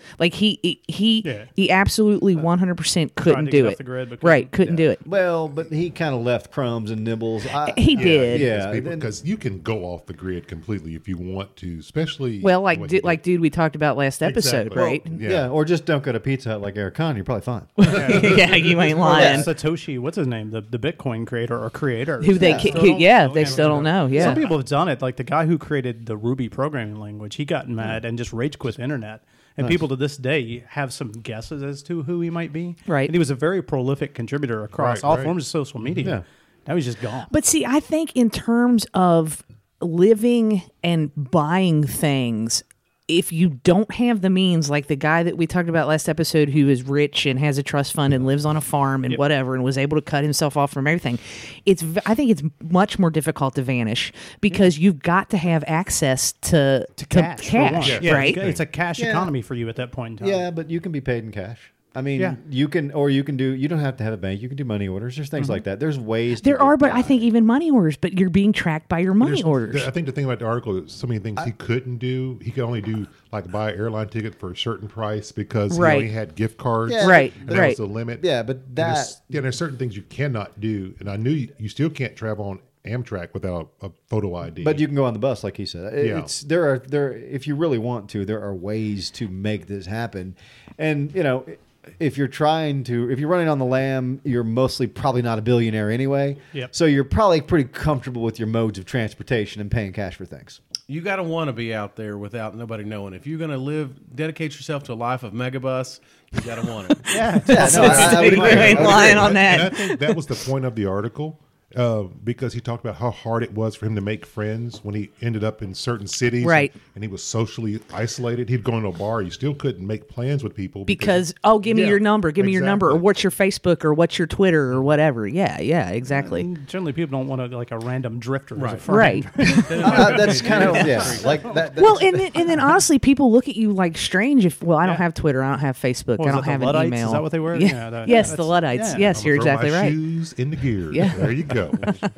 Like he he he, Yeah. he absolutely one hundred percent couldn't to do get off it. the grid, but couldn't. Right, couldn't do it. Well, but he kind of left crumbs and nibbles. I, He did. Yeah, then- because you can go off the grid completely if you want to, especially Well, the like way du- he like did. dude, we talked about last episode, Exactly. right? Yeah. yeah. or just don't go to Pizza Hut like Eric Con. You're probably fine. yeah, you ain't Or lying. that Satoshi, what's his name? The the Bitcoin creator or creator. Who they Yeah. ca- Still who, don't- yeah, still they can't still don't know. Yeah, Some people have done it. Like the guy who created the Ruby programming language, he got mad and just rage quit the internet. And people to this day have some guesses as to who he might be. Right. And he was a very prolific contributor across Right, all right. forms of social media. Yeah. Now he's just gone. But see, I think in terms of living and buying things, if you don't have the means, like the guy that we talked about last episode who is rich and has a trust fund and lives on a farm and Yep. whatever and was able to cut himself off from everything, it's v- I think it's much more difficult to vanish because you've got to have access to, to cash, for one. cash, Yeah, right? It's a cash Yeah. economy for you at that point in time. Yeah, but you can be paid in cash. I mean, Yeah. you can, or you can do. You don't have to have a bank. You can do money orders. There's things like that. There's ways. To There get are, but by. I think even money orders, but you're being tracked by your money There's- orders. I think the thing about the article is so many things he couldn't do. He could only do like buy an airline ticket for a certain price because Right. he only had gift cards. Yeah, Right, and that right. was the limit. Yeah, but And that- there's, yeah, there's certain things you cannot do, and I knew you, you still can't travel on Amtrak without a photo I D. But you can go on the bus, like he said. It- Yeah. It's there are there. If you really want to, there are ways to make this happen. And you know, if you're trying to, if you're running on the lam, you're mostly probably not a billionaire anyway. Yep. So you're probably pretty comfortable with your modes of transportation and paying cash for things. You got to want to be out there without nobody knowing. If you're going to live, dedicate yourself to a life of megabus, you got to want it. Yeah, no, I, I would You agree. I ain't would lying agree. on And I that. think that was the point of the article. Uh, because he talked about how hard it was for him to make friends when he ended up in certain cities, Right. And, and he was socially isolated. He'd go into a bar, you still couldn't make plans with people Because oh, give me Yeah, your number, give me your number, or exactly. what's your Facebook, or what's your Twitter, or whatever. Yeah, yeah, exactly. And generally, people don't want to like a random drifter as a Right. friend. Right. Uh, that's kind of yeah, like that. That's, Well, and then, and then honestly, people look at you like strange. If well, I don't Yeah. have Twitter, I don't have Facebook, What I was don't it, the have an Luddites? email. Is that what they were? Yeah. Yeah, that- yes, that's- the Luddites. yeah. Yes, I'm you're gonna throw exactly my right. Shoes in the gear. Yeah. There you go.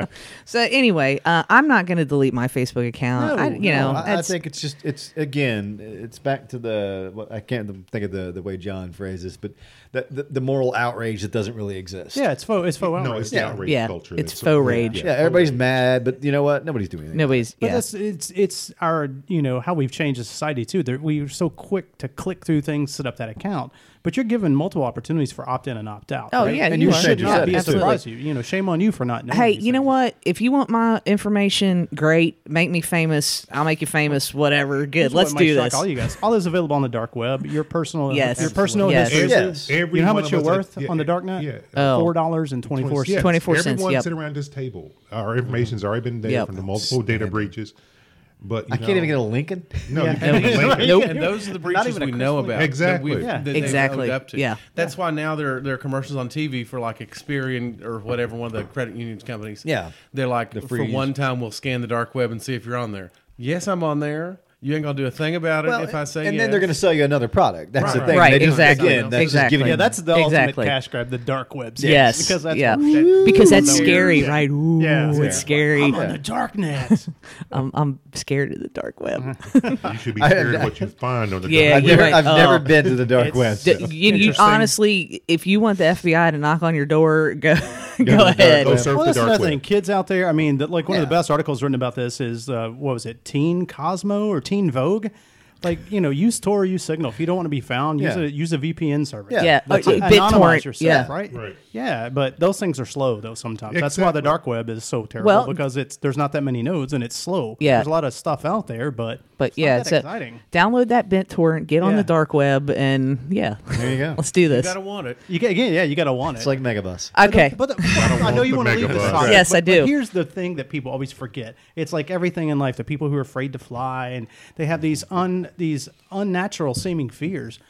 So anyway, uh, I'm not going to delete my Facebook account. No, I, you know, no, I, I that's- think it's just it's again it's back to the what I can't think of the the way John phrases, but the, the the moral outrage that doesn't really exist. Yeah, it's faux. It's faux No, outrage. it's the Yeah. outrage Yeah, culture. it's that's- faux rage. yeah, everybody's mad, but you know what? Nobody's doing anything. nobody's. But Yeah, that's it's it's our you know how we've changed the society too. There, we're so quick to click through things, set up that account, but you're given multiple opportunities for opt in and opt out. Oh, right? yeah, and you you, are. should You not said be it. a surprise. You you know, shame on you for not knowing. hey, these you know things. what? If you want my information, great. Make me famous. I'll make you famous. Whatever. Good. Here's Let's what might do shock this. All you guys, all is available on the dark web. Your personal, Yes. your personal Yes. history. Yes. Every You know how one much of you're us- worth yeah, on the dark net? Yeah. Oh. Four dollars and twenty four Yes, cents. twenty-four cents, Everyone yep. sitting around this table. Our information's already been there Yep. from the multiple data breaches. But you I can't know- even get a Lincoln. No, Yeah. you can't even link it. Nope. And those are the breaches even a we know Christmas- about. Exactly. That we've- Yeah. that they've Exactly. owned Up to. Yeah. That's why now there there are commercials on T V for like Experian or whatever, one of the credit union companies. Yeah. They're like, The for freeze. one time, we'll scan the dark web and see if you're on there. Yes, I'm on there. You ain't gonna do a thing about it if I say and yes. then they're going to sell you another product. That's the Right. thing. Right, They just, exactly. Again, that's Exactly. just giving Yeah, you- that's the Exactly. ultimate cash grab, the dark web. Yes. because that's yeah. what- Because that's No. scary, Yeah. right? Ooh, Yeah. it's Yeah. scary. I'm on the dark net. I'm, I'm scared of the dark web. You should be I- scared I- of what you find on the Yeah, dark I've you're web. never, right. I've never Oh. been to the dark It's- web. D- so. you, you Interesting. honestly, if you want the F B I to knock on your door, go go, the dark ahead. Go web. surf Well, the that's dark another web. thing. Kids out there, I mean, the, like one of the Yeah. best articles written about this is, uh, what was it, Teen Cosmo or Teen Vogue? Like, you know, use Tor, use Signal. If you don't want to be found, use Yeah. a use a V P N service. Yeah. Yeah, That's uh, it. BitTorrent, Anonymize yourself, yeah. right? Right. Yeah, but those things are slow though. Sometimes that's why the Exactly. dark web is so terrible Well- because it's there's not that many nodes and it's slow. Yeah. there's a lot of stuff out there, but But it's yeah, not it's that a, exciting. download that BitTorrent, get on Yeah. the dark web, and yeah, There you go. let's do You this. gotta want it. You get again, yeah, you got to want it. It's like Megabus. Okay. But, the, I know you want want the to leave this megabus. topic. Yes, but, I do. But here's the thing that people always forget: it's like everything in life. The people who are afraid to fly and they have these un these unnatural seeming fears.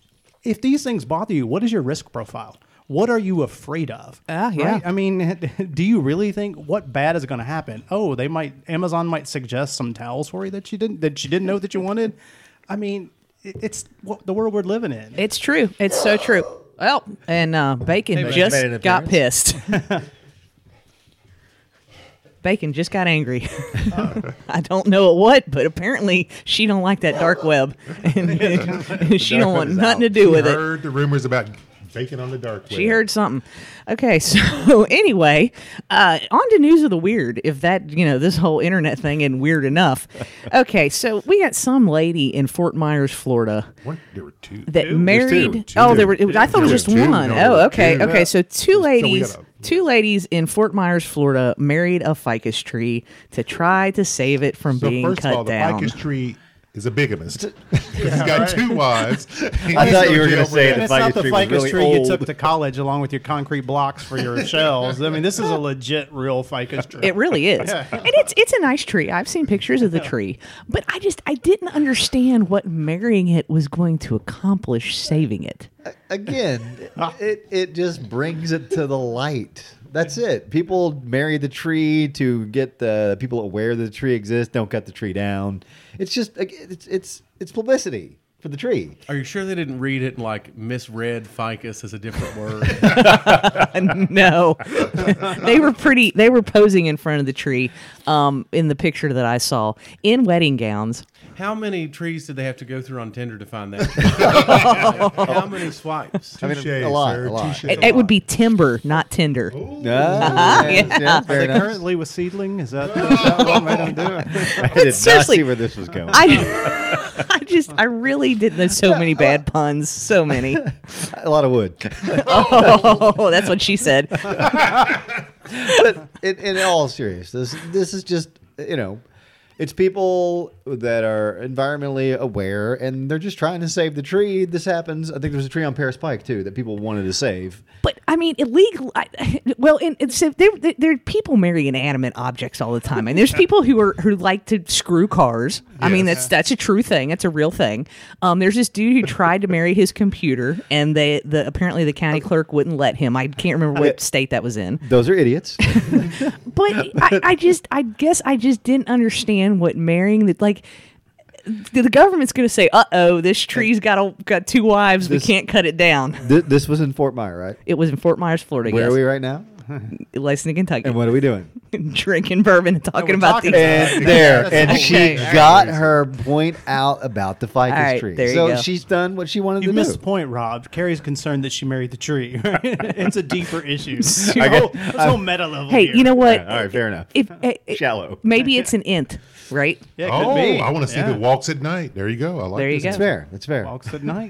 If these things bother you, what is your risk profile? What are you afraid of? Ah, yeah. Right? I mean, do you really think what bad is going to happen? Oh, they might Amazon might suggest some towels for you that you didn't that you didn't know that you wanted. I mean, it, it's what the world we're living in. It's true. It's so true. Well, and uh, Bacon Bacon just made an got appearance. pissed. Bacon just got angry. I don't know what, but apparently she don't like that dark web, and, and she don't want nothing to do with it. Heard the rumors about bacon on the dark web. She heard something. Okay, so anyway, uh, on to news of the weird. If that, you know, this whole internet thing isn't weird enough. Okay, so we got some lady in Fort Myers, Florida, What? There were two. that Two? married. There's two. Oh, there were. It was, I thought it was There just were two. one. No, there Oh, were okay, two. okay. So two we ladies, gotta- two ladies in Fort Myers, Florida, married a ficus tree to try to save it from So being first cut of all, the down. ficus tree is a bigamist. He's got two wives. I thought you were going to say And the it's not ficus the tree was ficus really tree old. you took to college along with your concrete blocks for your shells. I mean, this is a legit, real ficus tree. It really is, and it's it's a nice tree. I've seen pictures of the tree, but I just I didn't understand what marrying it was going to accomplish saving it. Again, it it just brings it to the light. That's it. People marry the tree to get the people aware that the tree exists. Don't cut the tree down. It's just it's it's it's publicity for the tree. Are you sure they didn't read it and like misread ficus as a different word? No, they were pretty. They were posing in front of the tree, um, in the picture that I saw in wedding gowns. How many trees did they have to go through on Tinder to find that tree? How many swipes? I mean, Touche, a lot, sir, a lot. touche. It, it would be timber, not tinder. Ah, yeah, yeah, Are fair they enough. currently with seedling? Is that, is that what made them do it? I did not seriously, see where this was going. I, I just, I really did. There's so many bad puns, so many. a lot of wood. Oh, that's what she said. But in, in all seriousness, this this is just you know, it's people that are environmentally aware and they're just trying to save the tree. This happens. I think there's a tree on Paris Pike too that people wanted to save. But I mean, illegal. I, well, and it's there. There there are people marry inanimate objects all the time, and there's people who are who like to screw cars. I mean, Yes. that's that's a true thing. That's a real thing. Um, there's this dude who tried to marry his computer, and they the apparently the county clerk wouldn't let him. I can't remember what state that was in. Those are idiots. But I, I just, I guess, I just didn't understand what marrying that like. The the government's going to say, "Uh oh, this tree's got a, got two wives. This- we can't cut it down." Th- this was in Fort Myer, right? It was in Fort Myers, Florida. Where yes. are we right now? Lexington, Kentucky. And what are we doing? Drinking bourbon and talking we're about talking these. about And there, and Okay, she all right. got her point out about the ficus All right, tree. there you so go. she's done what she wanted You to missed do. the point, Rob. Carrie's concerned that she married the tree. It's a deeper issue. I oh, get- let's go meta level Hey, here. you know what? Yeah, all right, fair enough. If eh, eh, Shallow. maybe it's an int, right? Yeah, it could Oh, be. I want to see Yeah. the walks at night. There you go. I like There you this. go. That's fair. That's fair. Walks at night.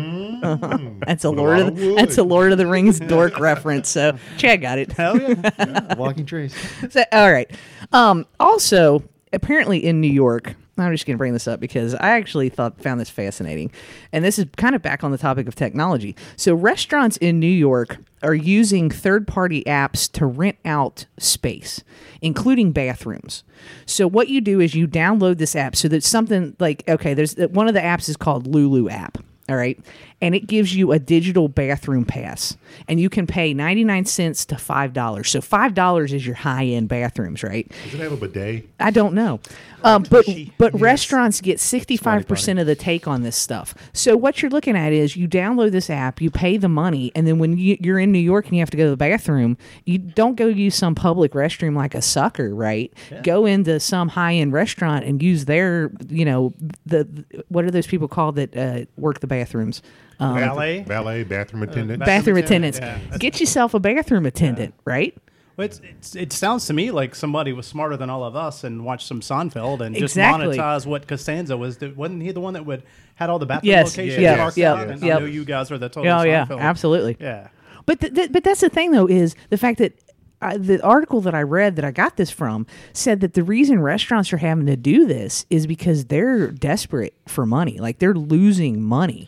That's a With a Lord lot of of the, wood. that's a Lord of the Rings dork reference. So Chad got it. Hell yeah. Walking trees. So, all right. Um, also, apparently in New York, I'm just going to bring this up because I actually thought found this fascinating, and this is kind of back on the topic of technology. So restaurants in New York are using third-party apps to rent out space, including bathrooms. So what you do is you download this app. So that's something like okay, there's one of the apps is called Lulu app. All right. And it gives you a digital bathroom pass. And you can pay ninety-nine cents to five dollars. So five dollars is your high end bathrooms, right? Does it have a bidet? I don't know. Um, but but restaurants get sixty-five percent of the take on this stuff. So what you're looking at is you download this app, you pay the money, and then when you, you're in New York and you have to go to the bathroom, you don't go use some public restroom like a sucker, right? Go into some high-end restaurant and use their, you know, the, the what are those people called that uh, work the bathrooms? Um, Valet. Valet, bathroom attendant. bath- bathroom Bathroom attendants. attendant, yeah. Get yourself a bathroom attendant, right? Well, it's, it's, it sounds to me like somebody was smarter than all of us and watched some Seinfeld and just Exactly. monetize what Costanza was. The, wasn't he the one that would had all the bathroom Yes, locations yes, marked yep, out? And yep. I know you guys are the total Oh yeah, Seinfeld. absolutely. Yeah. But th- th- but that's the thing though is the fact that uh, the article that I read that I got this from said that the reason restaurants are having to do this is because they're desperate for money, like they're losing money.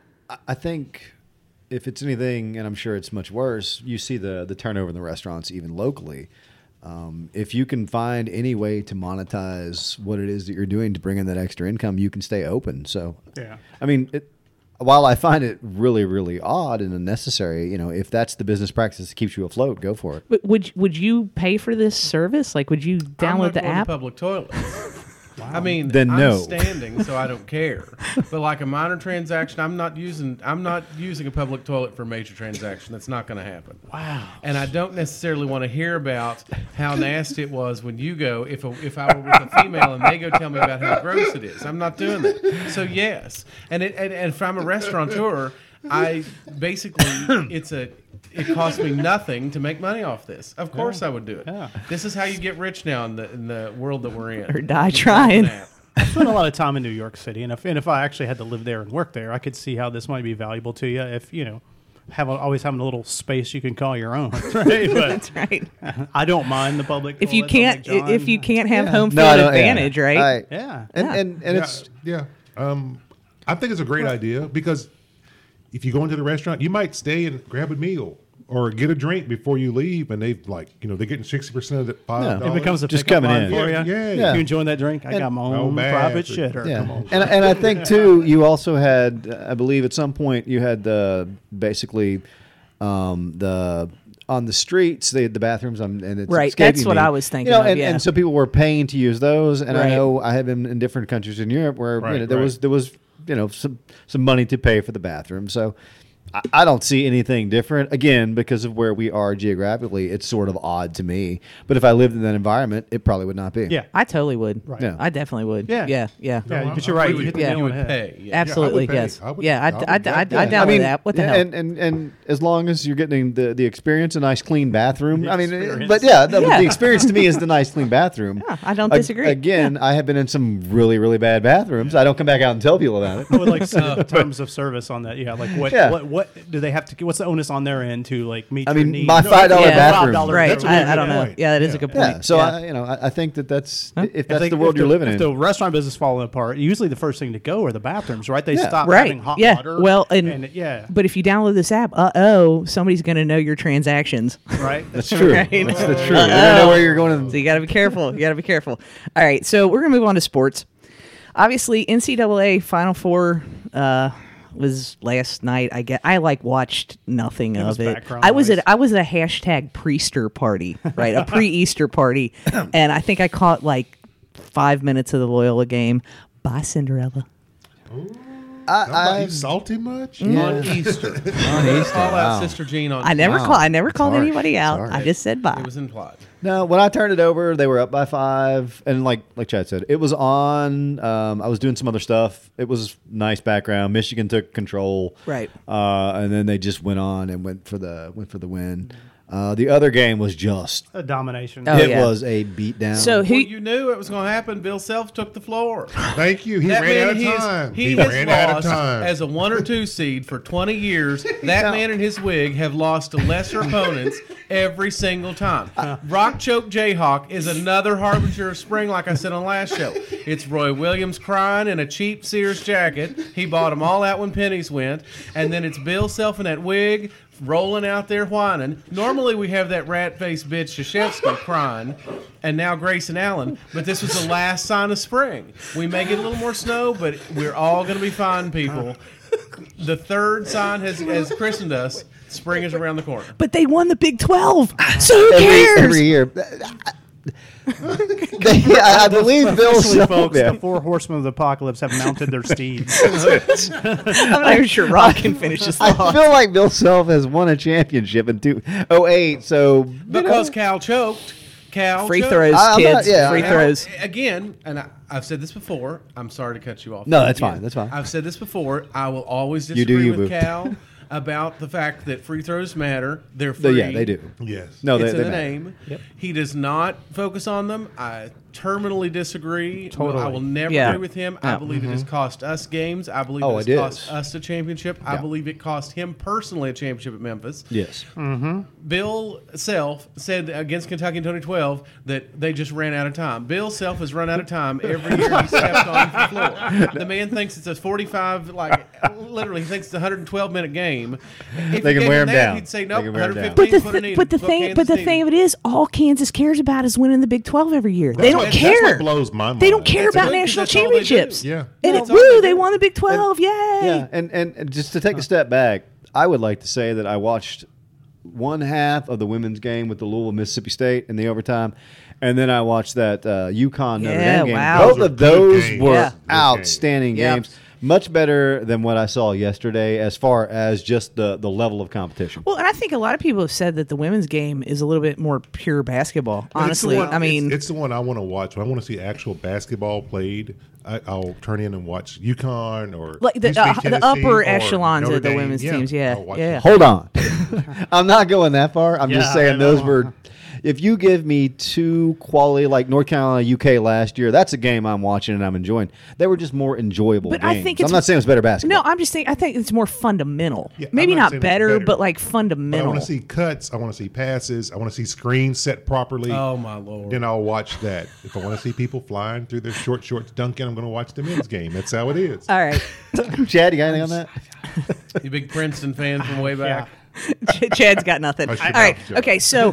I think if it's anything, and I'm sure it's much worse, you see the the turnover in the restaurants, even locally. Um, if you can find any way to monetize what it is that you're doing to bring in that extra income, you can stay open. So, Yeah. I mean, it, while I find it really, really odd and unnecessary, you know, if that's the business practice that keeps you afloat, go for it. But would would you pay for this service? Like, would you I'm download not the going to app? public toilets. I mean, Then I'm no. standing, so I don't care. But like a minor transaction, I'm not using. I'm not using a public toilet for a major transaction. That's not going to happen. Wow. And I don't necessarily want to hear about how nasty it was when you go. If a, if I were with a female and they go tell me about how gross it is, I'm not doing that. So yes, and it, and, and if I'm a restaurateur, I basically it's a. It costs me nothing to make money off this. Of course, I would do it. Yeah. This is how you get rich now in the in the world that we're in. Or die trying. I spent a lot of time in New York City, and if and if I actually had to live there and work there, I could see how this might be valuable to you. If you know, have a, always having a little space you can call your own, right? But That's right. I don't mind the public. If you toilets on can't, Lake John. if you can't have Yeah. home field No, I don't- yeah. advantage, right? I- yeah, And Yeah. and, and yeah, it's yeah. Um, I think it's a great idea because if you go into the restaurant, you might stay and grab a meal or get a drink before you leave, and they've like you know they're getting sixty percent of the five Yeah. dollars. it becomes a Just pickup coming line in. for Yeah, you. yeah. Yeah. You enjoying that drink? I And- got my No own bad. private shitter. yeah. Come on. And and I think too, you also had, I believe, at some point you had the basically um, the. On the streets, they had the bathrooms, um, and it's Right, escaping that's what me. I was thinking You know, of, and, yeah. and so people were paying to use those, and I Right. know I have been in different countries in Europe where you Right, know, there right. was there was you know some some money to pay for the bathroom. So I, I don't see anything different. Again, because of where we are geographically, it's sort of odd to me. But if I lived in that environment, it probably would not be. Yeah. I totally would. Right. Yeah. I definitely would. Yeah. yeah, yeah. Yeah, No, but I- you're right. I You hit the would- Yeah, nail you on would the head. pay. Yeah. Absolutely, pay. yes. I would- yeah, I I, would I, I, bet I, I that. download I mean, that. What the yeah, hell? And, and and as long as you're getting the, the experience, a nice clean bathroom. The I mean, experience. but yeah, the, Yeah. the experience to me is the nice clean bathroom. Yeah, I don't Ag- disagree. Again, I have been in some really really bad bathrooms. I don't come back out and tell people about it. I would like to see the terms of service on that. Yeah, like what, Yeah. what, what do they have to? What's the onus on their end to like meet? I your mean, needs? my five dollar Yeah. bathroom. $5 right. That's a really I, I don't good know. point. Yeah, that is a Yeah. good point. Yeah, so yeah. I, you know, I, I think that that's if If that's they- the world if you're the- living if in. the restaurant business falling apart, usually the first thing to go are the bathrooms, right? They Yeah. stop Right. having hot Yeah. water. Well, and- yeah, But if you download this app, uh oh, somebody's going to know your transactions. right. That's true. Right. That's, that's true. You don't know where you're going. So you got to be careful. You got to be careful. All right, so we're gonna move on to sports. Obviously, N C double A Final Four uh, was last night. I get. I like watched nothing It of was it. background I was noise. at. I was at a hashtag Priester party, right? A pre-Easter party, and I think I caught like five minutes of the Loyola game. Bye, Cinderella. How about I, you salty much? On Easter. on Easter, Call wow. out Sister Jean on I never Wow. call. I never called Harsh. anybody out. Sorry. I just said bye. It was implied. No, when I turned it over, they were up by five, and like like Chad said, it was on. Um, I was doing some other stuff. It was nice background. Michigan took control, Right. Uh, and then they just went on and went for the went for the win. Uh, the other game was just a domination. Oh, it yeah. was a beatdown. So who? Well, you knew it was going to happen. Bill Self took the floor. Thank you. He That ran man, out of he, is- time. he, He, has ran out of lost time. as a one or two seed for twenty years. That man and his wig have lost to lesser opponents every single time. Rock Choke Jayhawk is another harbinger of spring, like I said on last show. It's Roy Williams crying in a cheap Sears jacket. He bought them all out when pennies went. And then it's Bill Self in that wig rolling out there whining. Normally we have that rat-faced bitch Shashevsky crying, and now Grayson Allen. But this was the last sign of spring. We may get a little more snow, but we're all going to be fine, people. The third sign has, has christened us. Spring is around the corner. But they won the Big twelve. So who every, cares? every year. They- I, I believe Bill Officially, Self. folks, yeah. the four horsemen of the apocalypse have mounted their steeds. I'm not even sure Rock can finish this I thought. feel like Bill Self has won a championship in two oh eight. So Because Cal choked. Cal Free choked. throws, I- I'm kids. not- yeah. Free Cal- throws. Again, and I, I've said this before. I'm sorry to cut you off. No, that's Again, fine, that's fine. I've said this before. I will always You disagree do you, with boo. Cal about the fact that free throws matter. They're The- free. yeah, they do. yes. No, It's they, in they the matter. name. Yep. He does not focus on them. I terminally disagree. Totally. I will never Yeah. agree with him. I Yeah. believe it has cost us games. I believe Oh, it has it cost is. us a championship. I Yeah. believe it cost him personally a championship at Memphis. Yes. Bill Self said against Kentucky in twenty twelve that they just ran out of time. Bill Self has run out of time every year he steps on the floor. The man thinks it's a forty-five, like literally, he thinks it's a one hundred twelve minute game. If They you can gave wear him him that, down. He'd say They nope, can wear him down. one hundred But fifteen. the put it th- in. but the Vote thing Kansas but the City. thing of it is, all Kansas cares about is winning the Big twelve every year. They That's don't what- care. That's what blows my mind. They don't care That's about good, 'cause national that's all they do. championships. Yeah. And That's it, all they woo, do. they won the Big twelve. Yay. Yeah, and, and and just to take a step back, I would like to say that I watched one half of the women's game with the Louisville Mississippi State in the overtime, And then I watched that uh, UConn Notre Yeah, Dame game. wow. Both Those are of those good games. were Yeah. Good outstanding Yeah. games. Much better than what I saw yesterday as far as just the, the level of competition. Well, and I think a lot of people have said that the women's game is a little bit more pure basketball. But it's the Honestly, one- I mean, it's, it's the one I want to watch. When I want to see actual basketball played, I, I'll turn in and watch UConn or like the, U C uh, Tennessee the upper or echelons Notre of the Dame. women's teams. Yeah, I'll watch yeah. it. Hold on. I'm not going that far. I'm Yeah, just saying I know. those were. If you give me two quality, like North Carolina, U K last year, that's a game I'm watching and I'm enjoying. They were just more enjoyable But games. I think I'm it's- not saying it's better basketball. No, I'm just saying. I think it's more fundamental. Yeah, I'm Maybe not not, saying it's better, better. but like But I fundamental. want to see cuts. I want to see passes. I want to see screens set properly. Oh my lord! Then I'll watch that. If I want to see people flying through their short shorts dunking, I'm going to watch the men's game. That's how it is. All right, Chad, you got anything on that? You big Princeton fan from way back. Ch- Chad's got nothing. I All should right, have, okay. So,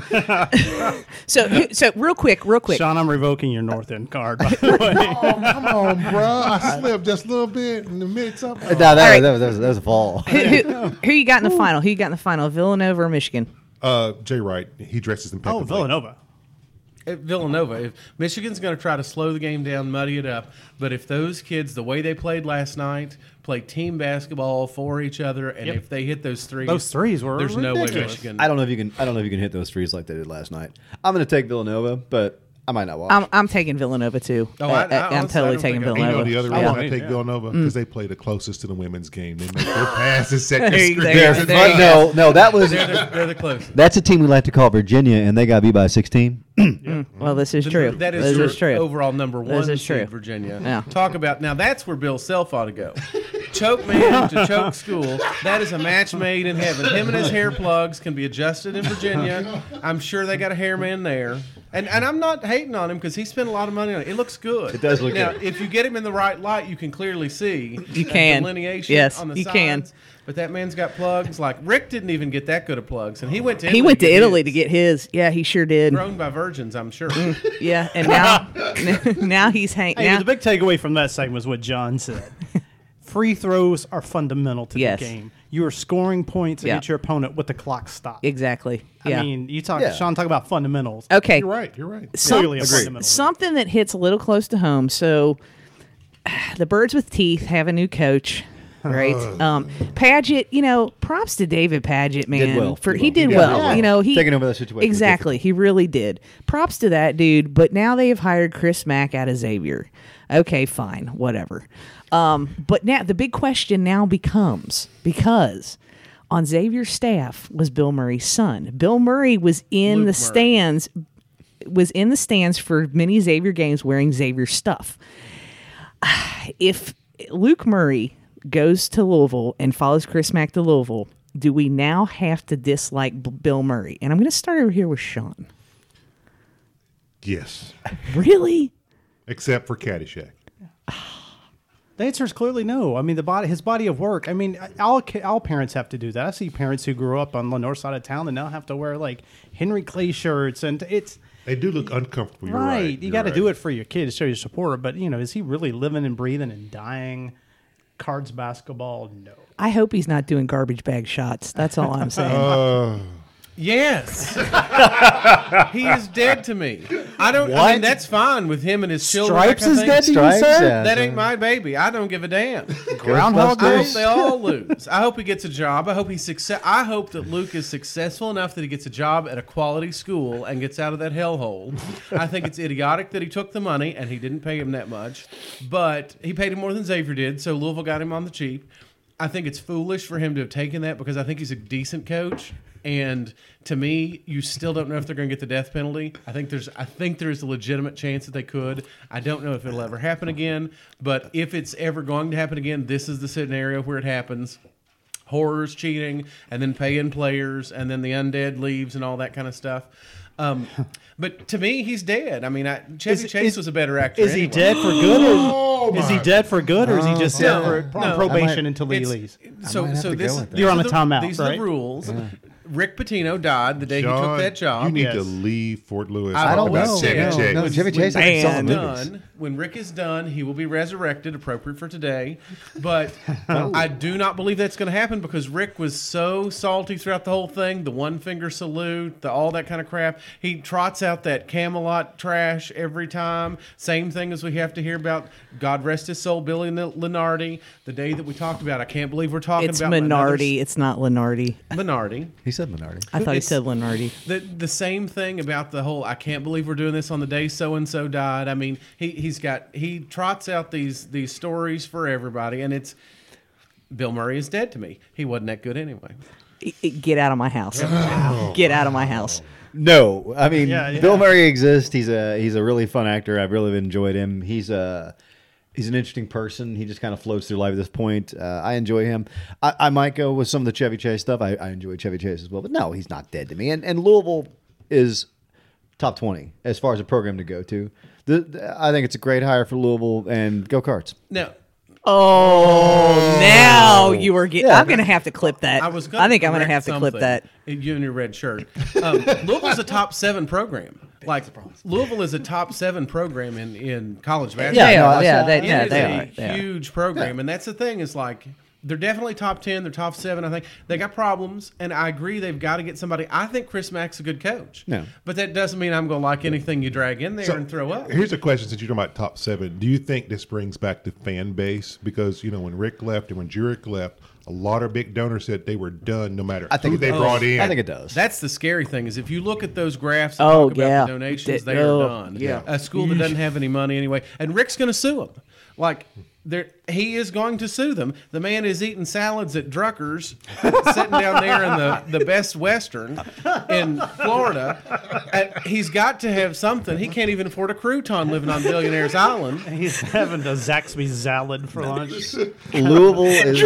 so, so, real quick, real quick. Sean, I'm revoking your North End card, by the way. Oh, come on, bro. I slipped just a little bit in the mix up. No, that, right. that, was, that, was, that was a fall. who, who, who you got in the final? Who you got in the final? Villanova or Michigan? Uh, Jay Wright, he dresses in Oh, Villanova. At Villanova, if Michigan's going to try to slow the game down, muddy it up, but if those kids, the way they played last night, play team basketball for each other, and Yep. if they hit those threes, Those threes were there's no way ridiculous. Michigan. I don't know if you can. I don't know if you can hit those threes like they did last night. I'm going to take Villanova, but I might not watch. I'm, I'm taking Villanova too. Oh, I- I Uh, uh, I'm honestly, I totally don't taking think I- You know Villanova. the other I reason won't I take either. Villanova because they play the closest to the women's game. They make their passes, set There their you- screens. there you go. But There you no, no, that was. they're, the, they're the closest. That's a team we like to call Virginia, and they got beat by sixteen. Well, this is true. That is, This your is true. overall number This one is seed, true. Virginia. Yeah. Talk about now. That's where Bill Self ought to go. Choke man to choke school. That is a match made in heaven. Him and his hair plugs can be adjusted in Virginia. I'm sure they got a hair man there. And and I'm not hating on him because he spent a lot of money on it. It looks good. It does look now, good. if you get him in the right light, you can clearly see You that can. delineation Yes, on the you sides. can. But that man's got plugs. Like Rick didn't even get that good of plugs, and he went to He Italy went to get Italy his. to get his. Yeah, he sure did. grown by virgins, I'm sure. Yeah, and now, now he's hanging. Hey, Now, the big takeaway from that segment was what John said. Free throws are fundamental to Yes. the game. You are scoring points Yeah. against your opponent with the clock stopped. exactly. I Yeah. mean, you talk, Yeah. Sean, talk about fundamentals. Okay. You're right. You're right. Some- Clearly a s- fundamental. something that hits a little close to home. So, the Birds with Teeth have a new coach, right? um, Paget, you know, props to David Paget, man. Did well. For Did he well. did He did well. well. You know, he Taking over that situation was exactly. He really did. Props to that dude. But now they have hired Chris Mack out of Xavier. Okay, fine, whatever. Um, but now the big question now becomes because on Xavier's staff was Bill Murray's son. Bill Murray was in Luke the Murray. stands was in the stands for many Xavier games wearing Xavier stuff. If Luke Murray goes to Louisville and follows Chris Mack to Louisville, do we now have to dislike B- Bill Murray? And I'm going to start over here with Sean. Yes. Really? Except for Caddyshack. The answer is clearly no. I mean, the body, his body of work. I mean, all ki- all parents have to do that. I see parents who grew up on the north side of town and now have to wear like Henry Clay shirts, and it's They do look uncomfortable. You're right. right. You You're got to right. do it for your kid to show your support. But you know, is he really living and breathing and dying? Cards basketball? No. I hope he's not doing garbage bag shots. That's all I'm saying. Uh, Yes. He is dead to me. I don't. I What? mean, that's fine with him and his children. Stripes that kind is of thing. dead to you, Stripes, sir? yeah. That ain't my baby. I don't give a damn. Groundhog I hope Day. they all lose. I hope he gets a job. I hope he's success. I hope that Luke is successful enough that he gets a job at a quality school and gets out of that hellhole. I think it's idiotic that he took the money and he didn't pay him that much, but he paid him more than Xavier did, so Louisville got him on the cheap. I think it's foolish for him to have taken that because I think he's a decent coach. And to me, you still don't know if they're going to get the death penalty. I think there's, I think there's a legitimate chance that they could. I don't know if it'll ever happen again, but if it's ever going to happen again, this is the scenario where it happens. Horrors, cheating, and then paying players, and then the undead leaves and all that kind of stuff. Um, but to me, he's dead. I mean, I, Chevy Is- Chase is- was a better actor. Is he anyway. dead for good, or Oh, is he my- dead for good, or is he just No, dead for, on no. probation I might- until he It's- leaves? So, might have so to this go is with that. You're on these a are the- timeout, These are right? the rules. Rick Pitino died the day John, he took that job. You need Yes. to leave Fort Lewis. I I don't always know. said, Chevy No, Chase. no, when- Chevy Chase when hasn't Rick sold is the movies. done, when Rick is done, he will be resurrected, appropriate for today. But I do not believe that's going to happen because Rick was so salty throughout the whole thing. The one finger salute, the all that kind of crap. He trots out that Camelot trash every time. Same thing as we have to hear about. God rest his soul, Billy Lenardi. The day that we talked about, I can't believe we're talking It's about Minardi. It's not Lenardi. Lenardi. He said minority. I thought he It's- said Lenardi. The the same thing about the whole I can't believe we're doing this on the day so and so died. I mean, he he's got he trots out these these stories for everybody, and it's Bill Murray is dead to me. He wasn't that good anyway. I- I- Get out of my house. Get out of my house. No, I mean Yeah, yeah. Bill Murray exists. He's a he's a really fun actor. I've really enjoyed him. He's a he's an interesting person. He just kind of floats through life at this point. Uh, I enjoy him. I, I might go with some of the Chevy Chase stuff. I, I enjoy Chevy Chase as well, but no, he's not dead to me. And and Louisville is top twenty as far as a program to go to. The, the- I think it's a great hire for Louisville, and go Cards. Now, Oh, now you are getting. Yeah. I'm going to have to clip that. I was. Gonna I think I'm going to correct have to clip something. that. You and your red shirt. Um, Louisville's a top seven program. Like Louisville is a top seven program in, in college basketball. Yeah, they no, are. I Yeah, saw- they, It yeah, is they a are. They are. huge program, and that's the thing. Is like they're definitely top ten. They're top seven. I think they got problems, and I agree they've got to get somebody. I think Chris Mack's a good coach. No. But that doesn't mean I'm going to like anything you drag in there So, and throw up. Here's a question: since you're talking about top seven, do you think this brings back the fan base? Because you know when Rick left and when Jurek left, a lot of big donors said they were done no matter I think who it they does. brought in. I think it does. That's the scary thing is if you look at those graphs that Oh, talk about yeah. the donations, They- they oh, are done. yeah. A school that doesn't have any money anyway, and Rick's going to sue them. Like there, he is going to sue them. The man is eating salads at Drucker's, sitting down there in the, the Best Western in Florida. And he's got to have something. He can't even afford a crouton living on Billionaire's Island. He's having the Zaxby salad for lunch. Louisville is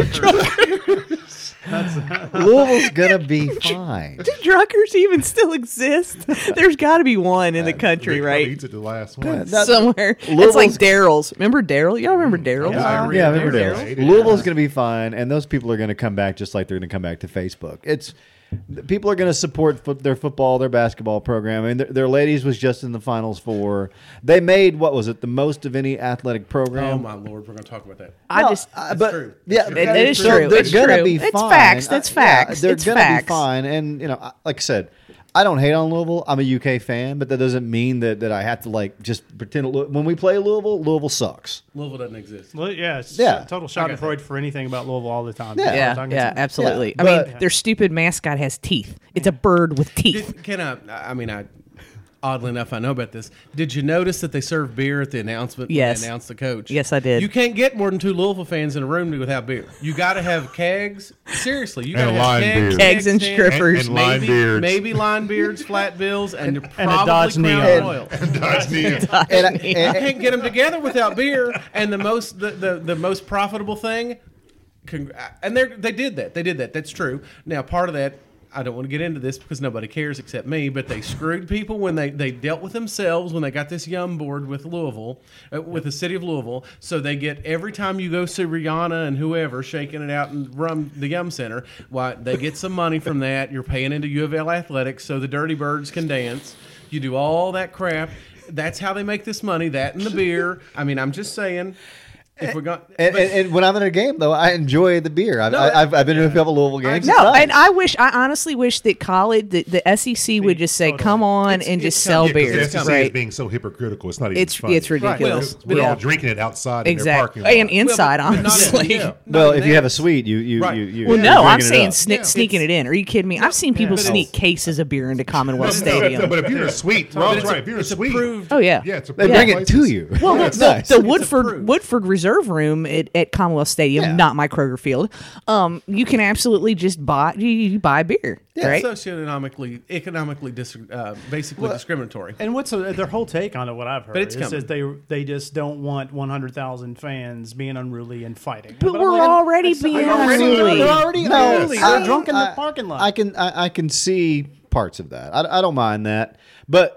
Louisville's gonna be fine. Do Druckers even still exist? There's got to be one in the country, Rick probably right? eats it the last one. That- Somewhere. It's like Louisville's- Daryl's. Remember Daryl? Y'all remember Daryl? Yeah, I Yeah, I remember remember Daryl. Daryl. Louisville's going to be fine, and those people are going to come back just like they're going to come back to Facebook. It's people are going to support foot, their football, their basketball program. I mean, their, their ladies was just in the finals for. They made what was it the most of any athletic program? Oh, my Lord. We're going to talk about that. I No, just. uh, That's but true. yeah, That's true. that It is is true. They're It's gonna true. be It's fine. facts. That's Uh, facts. Yeah, they're It's gonna facts. be fine. And you know, I- like I said, I don't hate on Louisville. I'm a U K fan, but that doesn't mean that, that I have to like just pretend. Lou- When we play Louisville, Louisville sucks. Louisville doesn't exist. Well, yeah, it's Yeah. total Schadenfreude for anything about Louisville all the time. Yeah. As far as Yeah, I'm yeah, concerned. absolutely. Yeah, I mean, but- their stupid mascot has teeth. It's a bird with teeth. Did, can I? I mean, I. Oddly enough, I know about this. Did you notice that they served beer at the announcement Yes. when they announced the coach? Yes, I did. You can't get more than two Louisville fans in a room without beer. You got to have kegs. Seriously, you got to And have line kegs, beers. Kegs and stands, strippers. And- and line maybe, beards. maybe line beards, flat bills, and, And a probably Dodge Crown Neon. Royal. Dodge Neon. And, I- and- You can't get them together without beer. And the most the, the, the most profitable thing, congr- and they they did that. They did that. That's true. Now part of that. I don't want to get into this because nobody cares except me, but they screwed people when they, they dealt with themselves when they got this Yum board with Louisville, uh, with the city of Louisville. So they get every time you go see Rihanna and whoever shaking it out and run the Yum Center, why they get some money from that. You're paying into U of L athletics so the Dirty Birds can dance. You do all that crap. That's how they make this money. That and the beer. I mean, I'm just saying. If we're going, And, and, and when I'm in a game, though, I enjoy the beer. I've, No, I, I've, I've been to a couple Louisville games. No, It's nice. and I wish, I honestly wish that college, the, the S E C would just say, Totally. "Come on It's- and it's just sell coming. Yeah, 'cause beer." the S E C is Right? being so hypocritical. It's not even It's funny. it's ridiculous. Well, We're Yeah. all drinking it outside in their parking Exactly, lot. and inside, Well, but- but not in- honestly. yeah, not well, in if you that. have a suite, you you Right. you, you Well, you're no, I'm drinking it saying up. sne- Yeah. sneaking it in. Are you kidding me? I've seen people but sneak it's- cases of beer into Commonwealth No, no, Stadium. but if you're in a suite, But Rob's it's a- right. If you're in a it's suite, approved. Oh yeah, yeah, it's a They bring it places. to you. Well, That's the, nice. the Woodford approved. Woodford Reserve Room at, at Commonwealth Stadium, Yeah. not my Kroger Field. Um, you can absolutely just buy you, you buy beer, right? Socioeconomically, economically, dis, uh, basically discriminatory. And what's uh their whole take on it? What I've heard But it's is coming. that they they just don't want one hundred thousand fans being unruly and fighting. But I'm we're like, already that's- being I'm already- unruly. They're already No, unruly. I- They're drunk in the I- parking lot. I can I, I can see parts of that. I, I don't mind that, but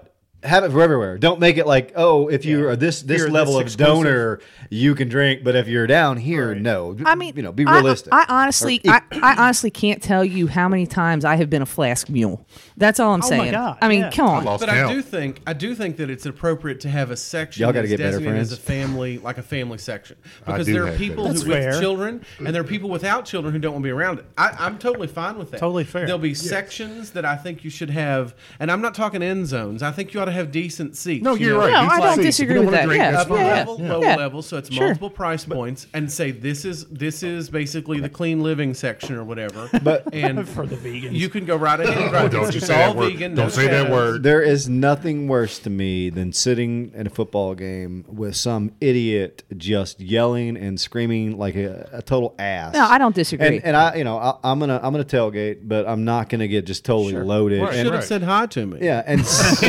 have it for everywhere. Don't make it like, oh, if you are this this You're level this of exclusive. donor, you can drink, but if you're down here, Right. no. I mean, you know, be I- realistic. I, honestly, Or- I, I honestly can't tell you how many times I have been a flask mule. That's all I'm Oh my saying. God, I mean, yeah. come I on. lost But count. I do think I do think that it's appropriate to have a section Y'all gotta that's get better designated as a friends. family, like a family section, I because do there are have people better who That's with fair. children and there are people without children who don't want to be around it. I, I'm totally fine with that. Totally fair. There'll be sections that I think you should have, and I'm not talking end zones. I think you ought to have decent seats. No, you you're know? right. No, These I don't seats, disagree you don't with wanna that. drink, Yeah. that's Upper fine. Yeah. level, lower Yeah. level, so it's Sure. multiple price points, and say this is this is basically the clean living section or whatever. But- and For the vegans. you can go right ahead. Right. Don't you it's say all that word. vegan. Don't no say that shadows. word. There is nothing worse to me than sitting in a football game with some idiot just yelling and screaming like a, a total ass. No, I don't disagree. And, and I, you know, I, I'm gonna I'm gonna tailgate, but I'm not gonna get just totally loaded. Right. And, Should have Right. said hi to me. yeah, and